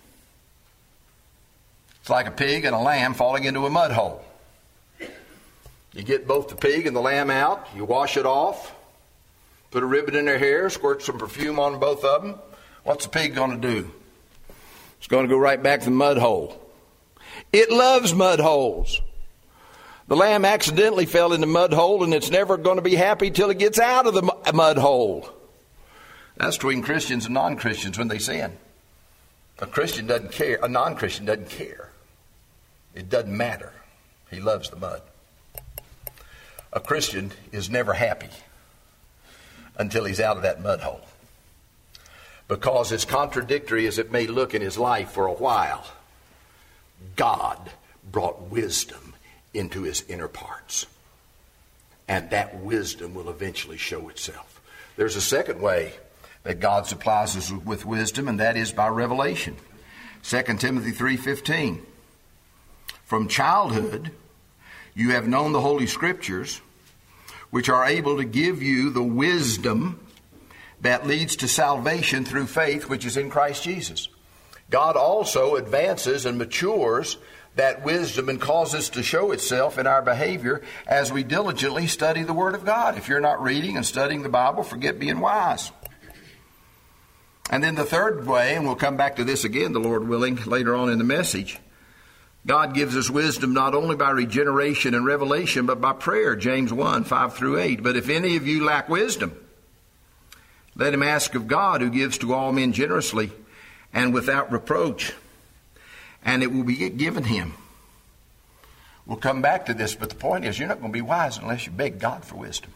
It's like a pig and a lamb falling into a mud hole. You get both the pig and the lamb out, you wash it off, put a ribbon in their hair, squirt some perfume on both of them. What's the pig going to do? It's going to go right back to the mud hole. It loves mud holes. The lamb accidentally fell in the mud hole, and it's never going to be happy till it gets out of the mud hole. That's between Christians and non-Christians when they sin. A Christian doesn't care. A non-Christian doesn't care. It doesn't matter. He loves the mud. A Christian is never happy until he's out of that mud hole. Because as contradictory as it may look in his life for a while, God brought wisdom into his inner parts. And that wisdom will eventually show itself. There's a second way that God supplies us with wisdom, and that is by revelation. 2 Timothy 3:15. From childhood you have known the Holy Scriptures, which are able to give you the wisdom that leads to salvation through faith, which is in Christ Jesus. God also advances and matures that wisdom and causes it to show itself in our behavior as we diligently study the Word of God. If you're not reading and studying the Bible, forget being wise. And then the third way, and we'll come back to this again, the Lord willing, later on in the message, God gives us wisdom not only by regeneration and revelation, but by prayer, James 1:5-8. But if any of you lack wisdom, let him ask of God, who gives to all men generously and without reproach, and it will be given him. We'll come back to this, but the point is, you're not going to be wise unless you beg God for wisdom.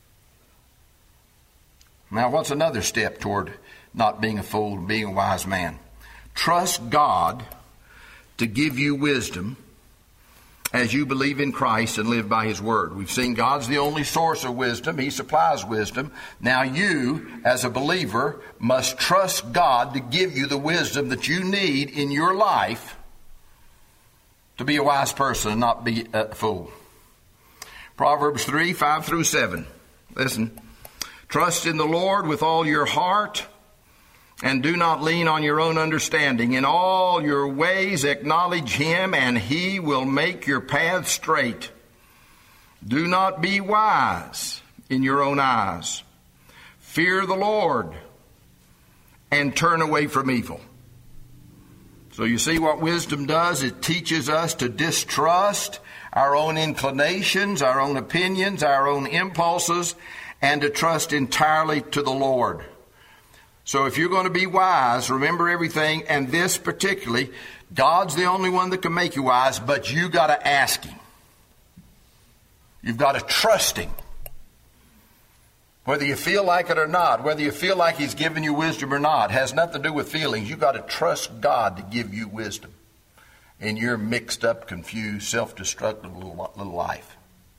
Now, what's another step toward not being a fool and being a wise man? Trust God to give you wisdom as you believe in Christ and live by His Word. We've seen God's the only source of wisdom. He supplies wisdom. Now you, as a believer, must trust God to give you the wisdom that you need in your life to be a wise person and not be a fool. Proverbs 3:5-7. Listen. Trust in the Lord with all your heart, and do not lean on your own understanding. In all your ways acknowledge Him, and He will make your path straight. Do not be wise in your own eyes. Fear the Lord and turn away from evil. So you see what wisdom does? It teaches us to distrust our own inclinations, our own opinions, our own impulses, and to trust entirely to the Lord. So if you're going to be wise, remember everything, and this particularly, God's the only one that can make you wise, but you got to ask Him. You've got to trust Him. Whether you feel like it or not, whether you feel like He's giving you wisdom or not, has nothing to do with feelings. You've got to trust God to give you wisdom in your mixed up, confused, self-destructive little life.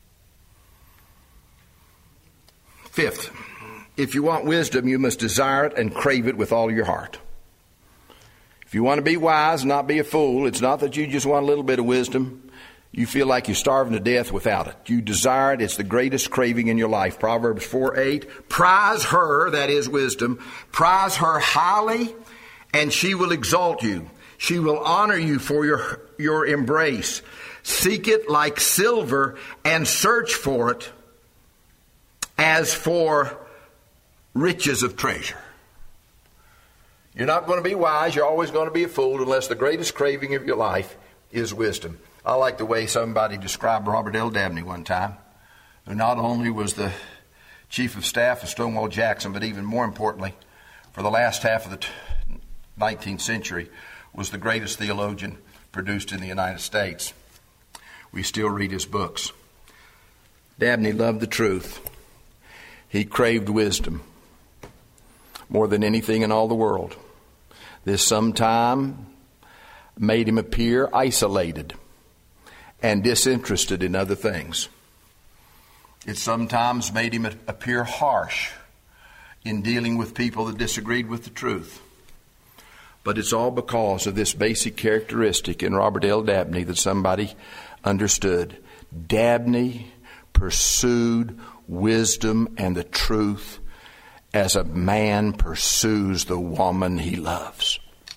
Fifth, if you want wisdom, you must desire it and crave it with all your heart. If you want to be wise and not be a fool, it's not that you just want a little bit of wisdom. You feel like you're starving to death without it. You desire it. It's the greatest craving in your life. Proverbs 4:8. Prize her, that is wisdom, prize her highly, and she will exalt you. She will honor you for your embrace. Seek it like silver and search for it as for riches of treasure. You're not going to be wise. You're always going to be a fool unless the greatest craving of your life is wisdom. I like the way somebody described Robert L. Dabney one time, who not only was the chief of staff of Stonewall Jackson, but even more importantly, for the last half of the 19th century, was the greatest theologian produced in the United States. We still read his books. Dabney loved the truth. He craved wisdom more than anything in all the world. This sometime made him appear isolated and disinterested in other things. It sometimes made him appear harsh in dealing with people that disagreed with the truth. But it's all because of this basic characteristic in Robert L. Dabney that somebody understood. Dabney pursued wisdom and the truth as a man pursues the woman he loves.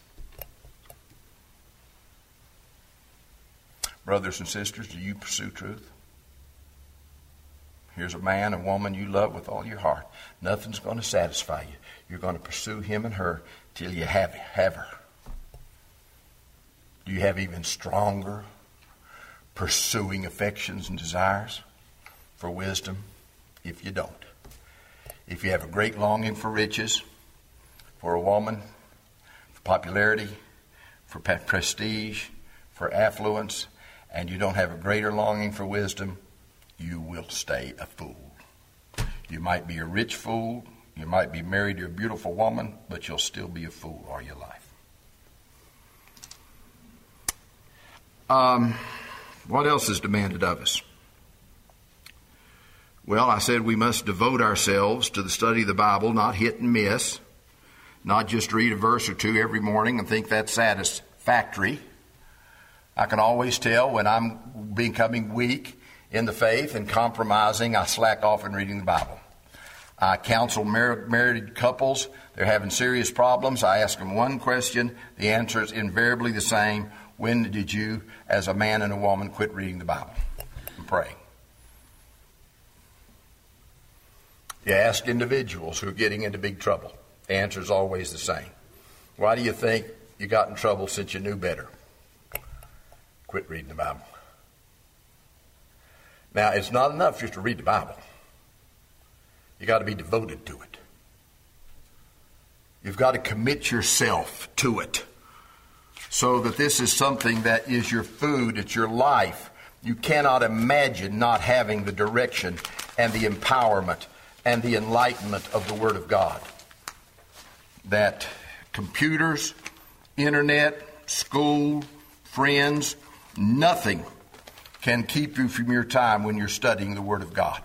Brothers and sisters, do you pursue truth? Here's a man, a woman you love with all your heart. Nothing's going to satisfy you. You're going to pursue him and her till you have her. Do you have even stronger pursuing affections and desires for wisdom? If you don't. If you have a great longing for riches, for a woman, for popularity, for prestige, for affluence, and you don't have a greater longing for wisdom, you will stay a fool. You might be a rich fool, you might be married to a beautiful woman, but you'll still be a fool all your life. What else is demanded of us? Well, I said we must devote ourselves to the study of the Bible, not hit and miss. not just read a verse or two every morning and think that's satisfactory. I can always tell when I'm becoming weak in the faith and compromising, I slack off in reading the Bible. I counsel married couples. They're having serious problems. I ask them one question. The answer is invariably the same. When did you, as a man and a woman, quit reading the Bible and praying? You ask individuals who are getting into big trouble. The answer is always the same. Why do you think you got in trouble since you knew better? Quit reading the Bible. Now, it's not enough just to read the Bible. You got to be devoted to it. You've got to commit yourself to it so that this is something that is your food, it's your life. You cannot imagine not having the direction and the empowerment and the enlightenment of the Word of God. That computers, internet, school, friends, nothing can keep you from your time when you're studying the Word of God.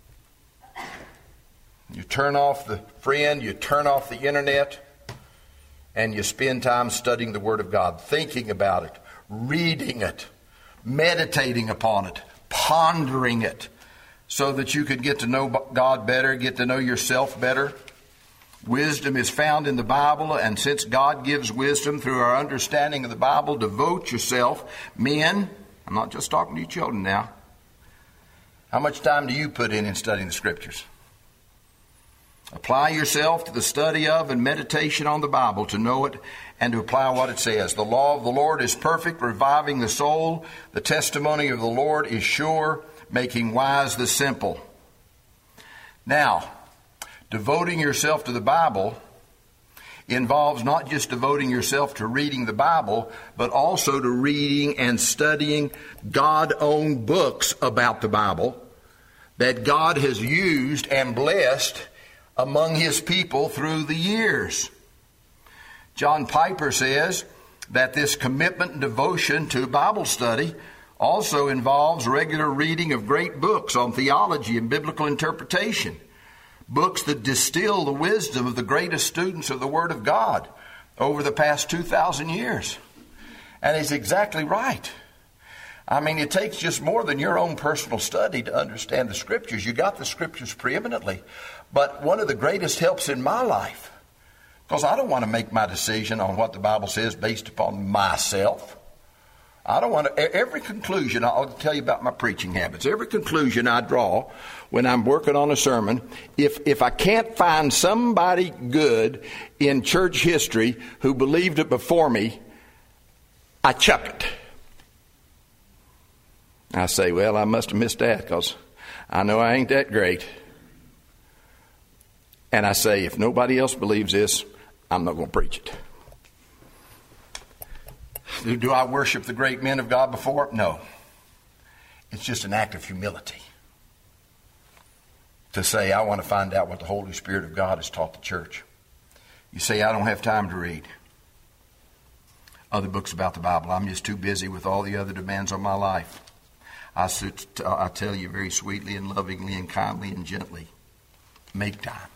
You turn off the friend, you turn off the internet, and you spend time studying the Word of God, thinking about it, reading it, meditating upon it, pondering it, so that you can get to know God better, get to know yourself better. Wisdom is found in the Bible, and since God gives wisdom through our understanding of the Bible, devote yourself. Men, I'm not just talking to you children now. How much time do you put in studying the Scriptures? Apply yourself to the study of and meditation on the Bible to know it and to apply what it says. The law of the Lord is perfect, reviving the soul. The testimony of the Lord is sure, making wise the simple. Now, devoting yourself to the Bible involves not just devoting yourself to reading the Bible, but also to reading and studying God-owned books about the Bible that God has used and blessed among His people through the years. John Piper says that this commitment and devotion to Bible study also involves regular reading of great books on theology and biblical interpretation, books that distill the wisdom of the greatest students of the Word of God over the past 2,000 years. And he's exactly right. I mean, it takes just more than your own personal study to understand the Scriptures. You got the Scriptures preeminently. But one of the greatest helps in my life, because I don't want to make my decision on what the Bible says based upon myself. I don't want to, every conclusion, I'll tell you about my preaching habits. Every conclusion I draw when I'm working on a sermon, if I can't find somebody good in church history who believed it before me, I chuck it. I say, well, I must have missed that because I know I ain't that great. And I say, if nobody else believes this, I'm not going to preach it. Do I worship the great men of God before? No. It's just an act of humility to say, I want to find out what the Holy Spirit of God has taught the church. You say, I don't have time to read other books about the Bible. I'm just too busy with all the other demands on my life. I tell you very sweetly and lovingly and kindly and gently, make time.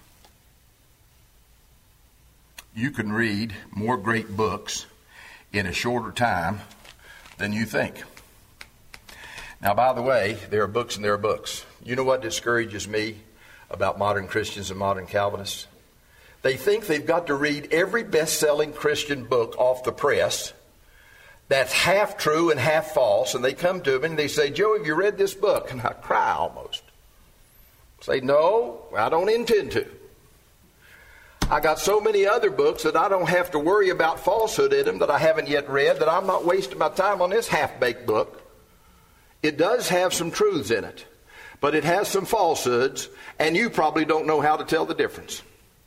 You can read more great books in a shorter time than you think. Now, by the way, there are books and there are books. You know what discourages me about modern Christians and modern Calvinists? They think they've got to read every best-selling Christian book off the press that's half true and half false, and they come to me and they say, Joe, have you read this book? And I cry almost. Say, no, I don't intend to. I got so many other books that I don't have to worry about falsehood in them that I haven't yet read, that I'm not wasting my time on this half-baked book. It does have some truths in it, but it has some falsehoods, and you probably don't know how to tell the difference.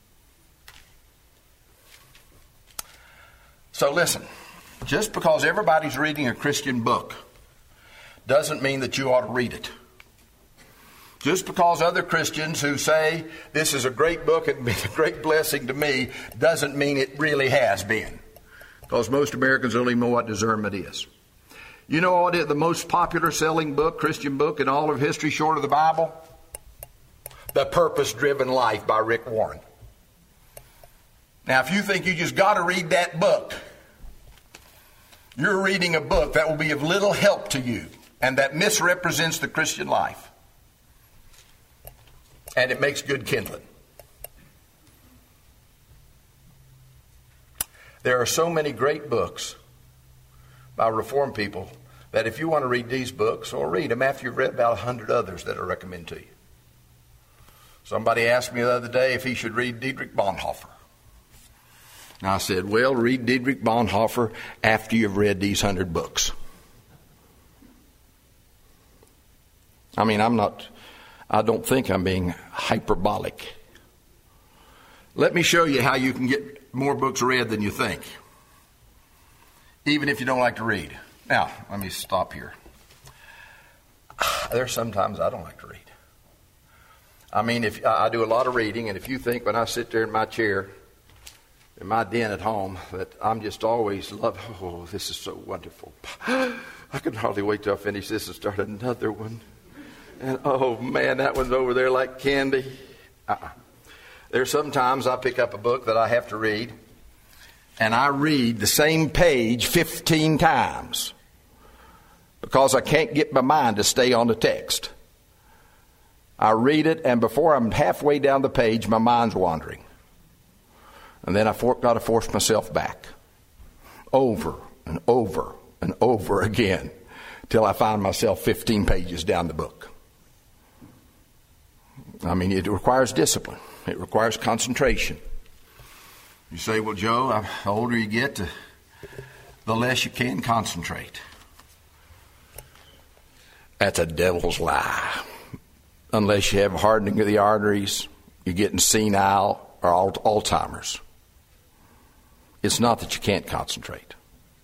So listen, just because everybody's reading a Christian book doesn't mean that you ought to read it. Just because other Christians who say this is a great book and been a great blessing to me doesn't mean it really has been. Because most Americans don't even know what discernment is. You know what is the most popular selling book, Christian book in all of history short of the Bible? The Purpose-Driven Life by Rick Warren. Now, if you think you just got to read that book, you're reading a book that will be of little help to you and that misrepresents the Christian life. And it makes good kindling. There are so many great books by Reformed people that if you want to read these books, or read them after you've read about 100 others that I recommend to you. Somebody asked me the other day if he should read Dietrich Bonhoeffer. And I said, well, read Dietrich Bonhoeffer after you've read these 100 books. I mean, I don't think I'm being hyperbolic. Let me show you how you can get more books read than you think, even if you don't like to read. Now, let me stop here. There's sometimes I don't like to read. I mean, if I do a lot of reading, and if you think when I sit there in my chair, in my den at home, that I'm just always this is so wonderful. I can hardly wait till I finish this and start another one. And oh man, that one's over there like candy. There's sometimes I pick up a book that I have to read, and I read the same page 15 times because I can't get my mind to stay on the text. I read it, and before I'm halfway down the page, my mind's wandering. And then I've got to force myself back over and over and over again till I find myself 15 pages down the book. I mean, it requires discipline. It requires concentration. You say, well, Joe, the older you get, the less you can concentrate. That's a devil's lie. Unless you have hardening of the arteries, you're getting senile or Alzheimer's. It's not that you can't concentrate.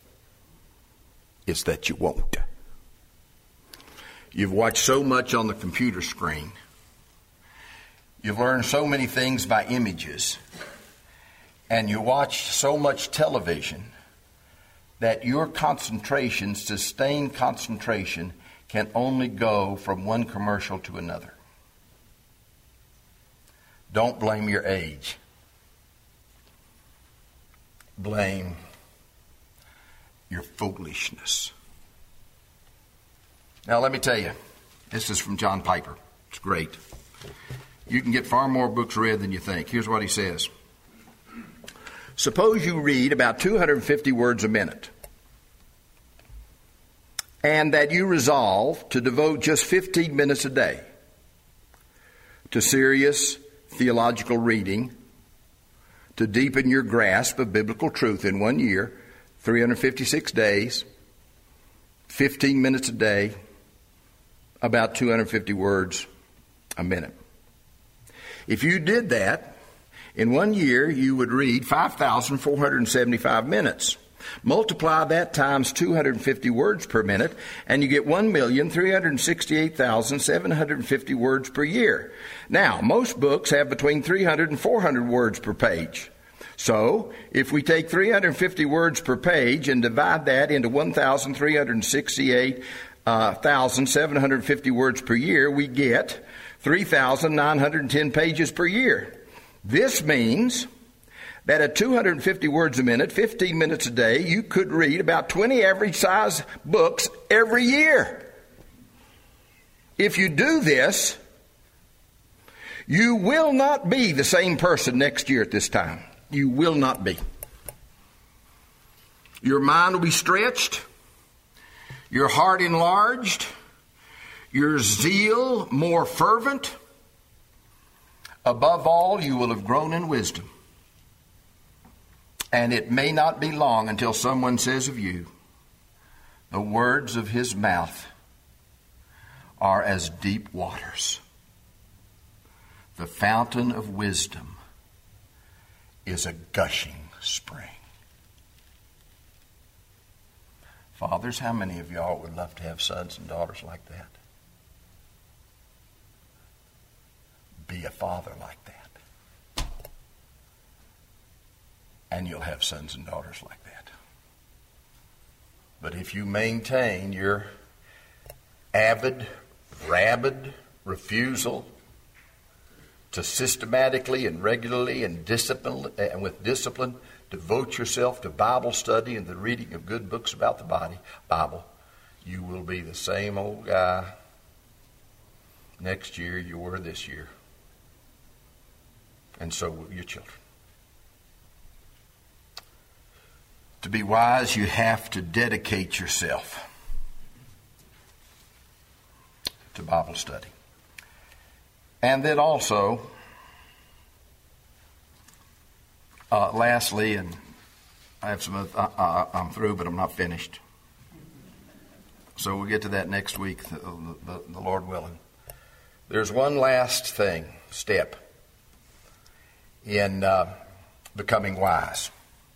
It's that you won't. You've watched so much on the computer screen. You've learned so many things by images. And you watch so much television that your concentration, sustained concentration, can only go from one commercial to another. Don't blame your age. Blame your foolishness. Now, let me tell you, this is from John Piper. It's great. You can get far more books read than you think. Here's what he says. Suppose you read about 250 words a minute, and that you resolve to devote just 15 minutes a day to serious theological reading to deepen your grasp of biblical truth in 1 year, 356 days, 15 minutes a day, about 250 words a minute. If you did that, in 1 year you would read 5,475 minutes. Multiply that times 250 words per minute, and you get 1,368,750 words per year. Now, most books have between 300 and 400 words per page. So, if we take 350 words per page and divide that into 1,368,750 words per year, we get 3,910 pages per year. This means that at 250 words a minute, 15 minutes a day, you could read about 20 average size books every year. If you do this, you will not be the same person next year at this time. You will not be. Your mind will be stretched, your heart enlarged, your zeal more fervent. Above all, you will have grown in wisdom. And it may not be long until someone says of you, the words of his mouth are as deep waters. The fountain of wisdom is a gushing spring. Fathers, how many of y'all would love to have sons and daughters like that? Be a father like that. And you'll have sons and daughters like that. But if you maintain your avid, rabid refusal to systematically and regularly and with discipline devote yourself to Bible study and the reading of good books about the Bible, you will be the same old guy next year you were this year. And so will your children. To be wise, you have to dedicate yourself to Bible study. And then also, lastly, and I have some. I'm through, but I'm not finished. So we'll get to that next week, the Lord willing. There's one last step in becoming wise,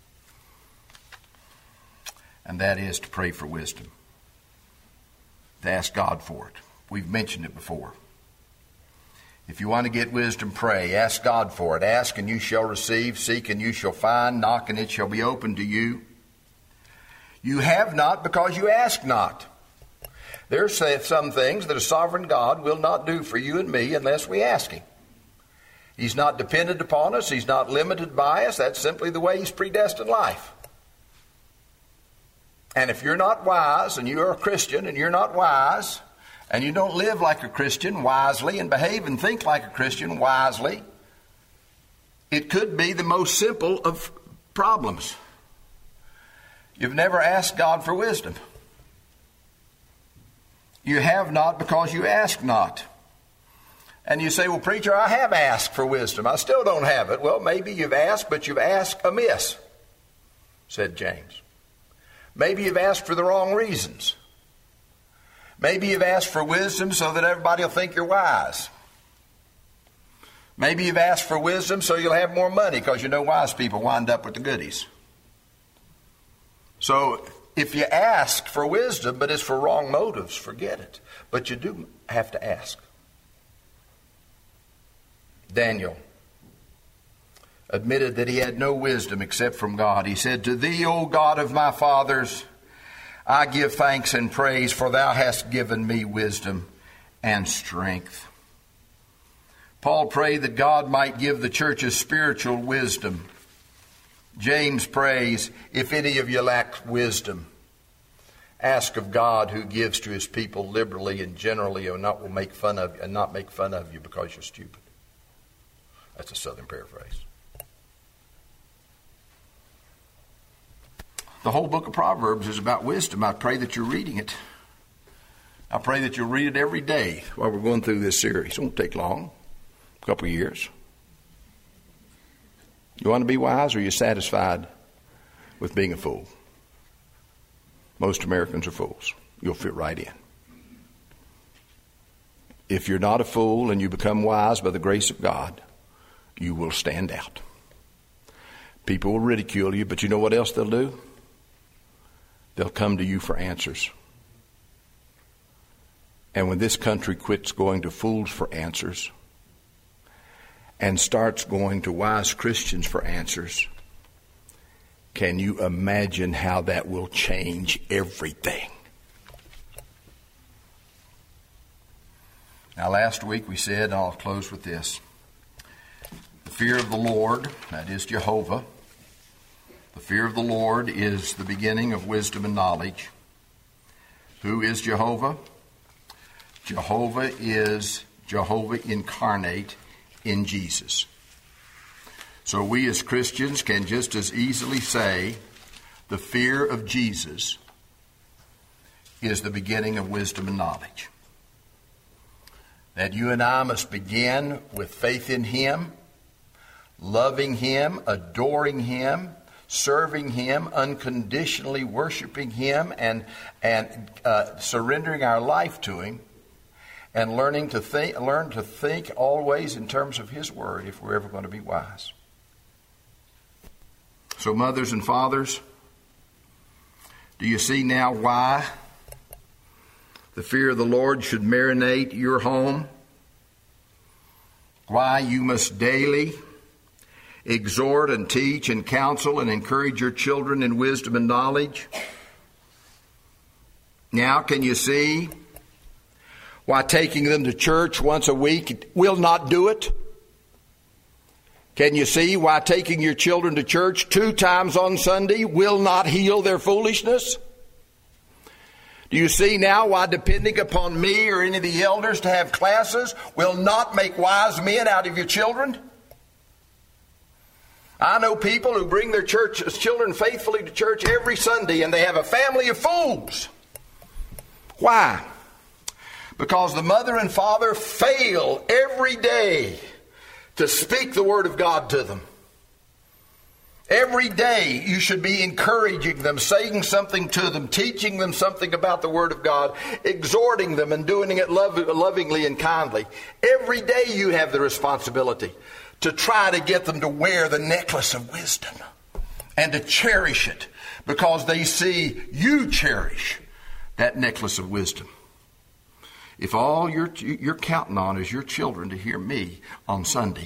and that is to pray for wisdom, to ask God for it. We've mentioned it before. If you want to get wisdom, pray. Ask God for it. Ask and you shall receive. Seek and you shall find. Knock and it shall be opened to you. You have not because you ask not. There's some things that a sovereign God will not do for you and me unless we ask Him. He's not dependent upon us. He's not limited by us. That's simply the way He's predestined life. And if you're not wise and you're a Christian and you're not wise, and you don't live like a Christian wisely and behave and think like a Christian wisely, it could be the most simple of problems. You've never asked God for wisdom. You have not because you ask not. And you say, well, preacher, I have asked for wisdom. I still don't have it. Well, maybe you've asked, but you've asked amiss, said James. Maybe you've asked for the wrong reasons. Maybe you've asked for wisdom so that everybody will think you're wise. Maybe you've asked for wisdom so you'll have more money because you know wise people wind up with the goodies. So if you ask for wisdom but it's for wrong motives, forget it. But you do have to ask. Daniel admitted that he had no wisdom except from God. He said, "To thee, O God of my fathers, I give thanks and praise, for thou hast given me wisdom and strength." Paul prayed that God might give the churches spiritual wisdom. James prays, "If any of you lack wisdom, ask of God, who gives to His people liberally and generally, and not make fun of you because you're stupid." That's a Southern paraphrase. The whole book of Proverbs is about wisdom. I pray that you're reading it. I pray that you'll read it every day while we're going through this series. It won't take long, a couple of years. You want to be wise, or are you satisfied with being a fool? Most Americans are fools. You'll fit right in. If you're not a fool and you become wise by the grace of God, you will stand out. People will ridicule you, but you know what else they'll do? They'll come to you for answers. And when this country quits going to fools for answers and starts going to wise Christians for answers, can you imagine how that will change everything? Now, last week we said, and I'll close with this, the fear of the Lord, that is Jehovah, the fear of the Lord is the beginning of wisdom and knowledge. Who is Jehovah? Jehovah is Jehovah incarnate in Jesus. So we as Christians can just as easily say the fear of Jesus is the beginning of wisdom and knowledge. That you and I must begin with faith in Him, loving Him, adoring Him, serving Him, unconditionally worshiping Him, and surrendering our life to Him, and learn to think always in terms of His Word if we're ever going to be wise. So mothers and fathers, do you see now why the fear of the Lord should marinate your home? Why you must daily exhort and teach and counsel and encourage your children in wisdom and knowledge? Now can you see why taking them to church once a week will not do it? Can you see why taking your children to church 2 times on Sunday will not heal their foolishness? Do you see now why depending upon me or any of the elders to have classes will not make wise men out of your children? I know people who bring their children faithfully to church every Sunday, and they have a family of fools. Why? Because the mother and father fail every day to speak the Word of God to them. Every day you should be encouraging them, saying something to them, teaching them something about the Word of God, exhorting them and doing it lovingly and kindly. Every day you have the responsibility to try to get them to wear the necklace of wisdom and to cherish it because they see you cherish that necklace of wisdom. If all you're counting on is your children to hear me on Sunday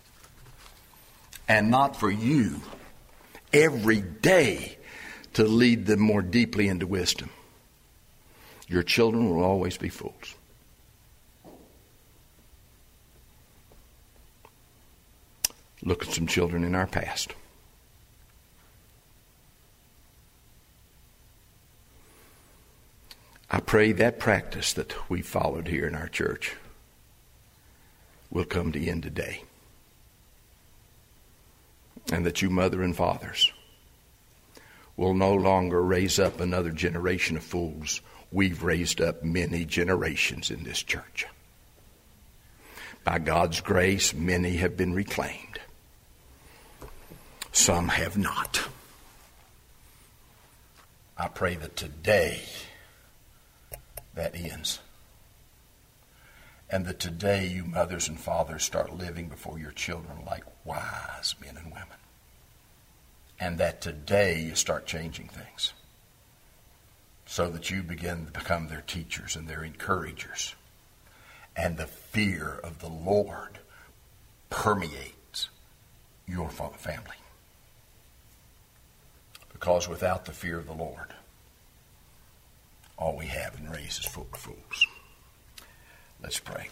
and not for you every day to lead them more deeply into wisdom, your children will always be fools. Look at some children in our past. I pray that practice that we followed here in our church will come to end today. And that you mother and fathers will no longer raise up another generation of fools. We've raised up many generations in this church. By God's grace, many have been reclaimed. Some have not. I pray that today that ends. And that today you mothers and fathers start living before your children like wise men and women. And that today you start changing things. So that you begin to become their teachers and their encouragers. And the fear of the Lord permeates your family. Because without the fear of the Lord, all we have and raise is fools. Let's pray.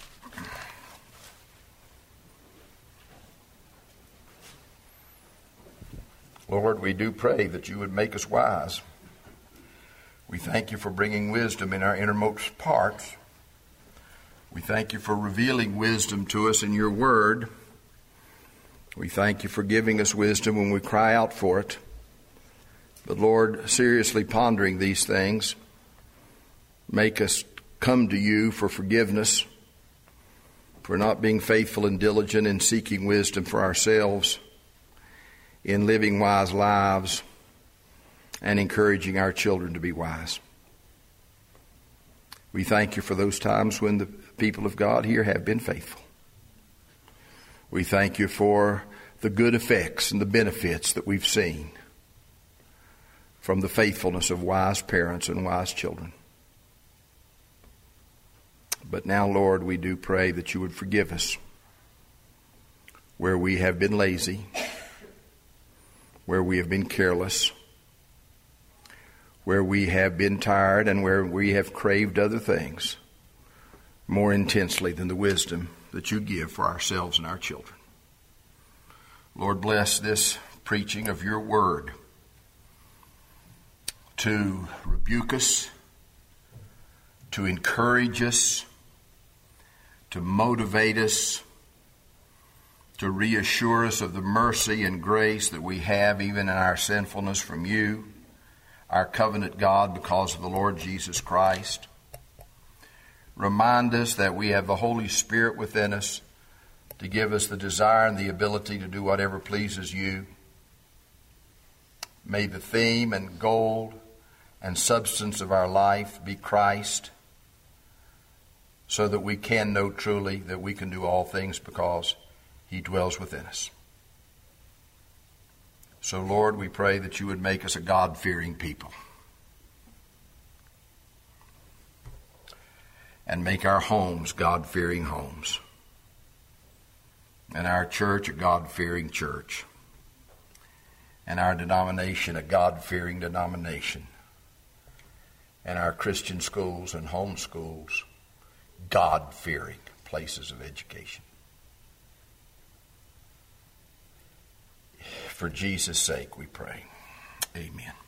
Lord, we do pray that you would make us wise. We thank you for bringing wisdom in our innermost parts. We thank you for revealing wisdom to us in your word. We thank you for giving us wisdom when we cry out for it. But Lord, seriously pondering these things, make us come to you for forgiveness, for not being faithful and diligent in seeking wisdom for ourselves, in living wise lives, and encouraging our children to be wise. We thank you for those times when the people of God here have been faithful. We thank you for the good effects and the benefits that we've seen from the faithfulness of wise parents and wise children. But now, Lord, we do pray that you would forgive us where we have been lazy, where we have been careless, where we have been tired, and where we have craved other things more intensely than the wisdom that you give for ourselves and our children. Lord, bless this preaching of your word to rebuke us, to encourage us, to motivate us, to reassure us of the mercy and grace that we have even in our sinfulness from you, our covenant God, because of the Lord Jesus Christ. Remind us that we have the Holy Spirit within us to give us the desire and the ability to do whatever pleases you. May the theme and goal and substance of our life be Christ, so that we can know truly that we can do all things because he dwells within us. So, Lord, we pray that you would make us a God-fearing people and make our homes God-fearing homes and our church a God-fearing church and our denomination a God-fearing denomination and our Christian schools and home schools God-fearing places of education. For Jesus' sake we pray. Amen.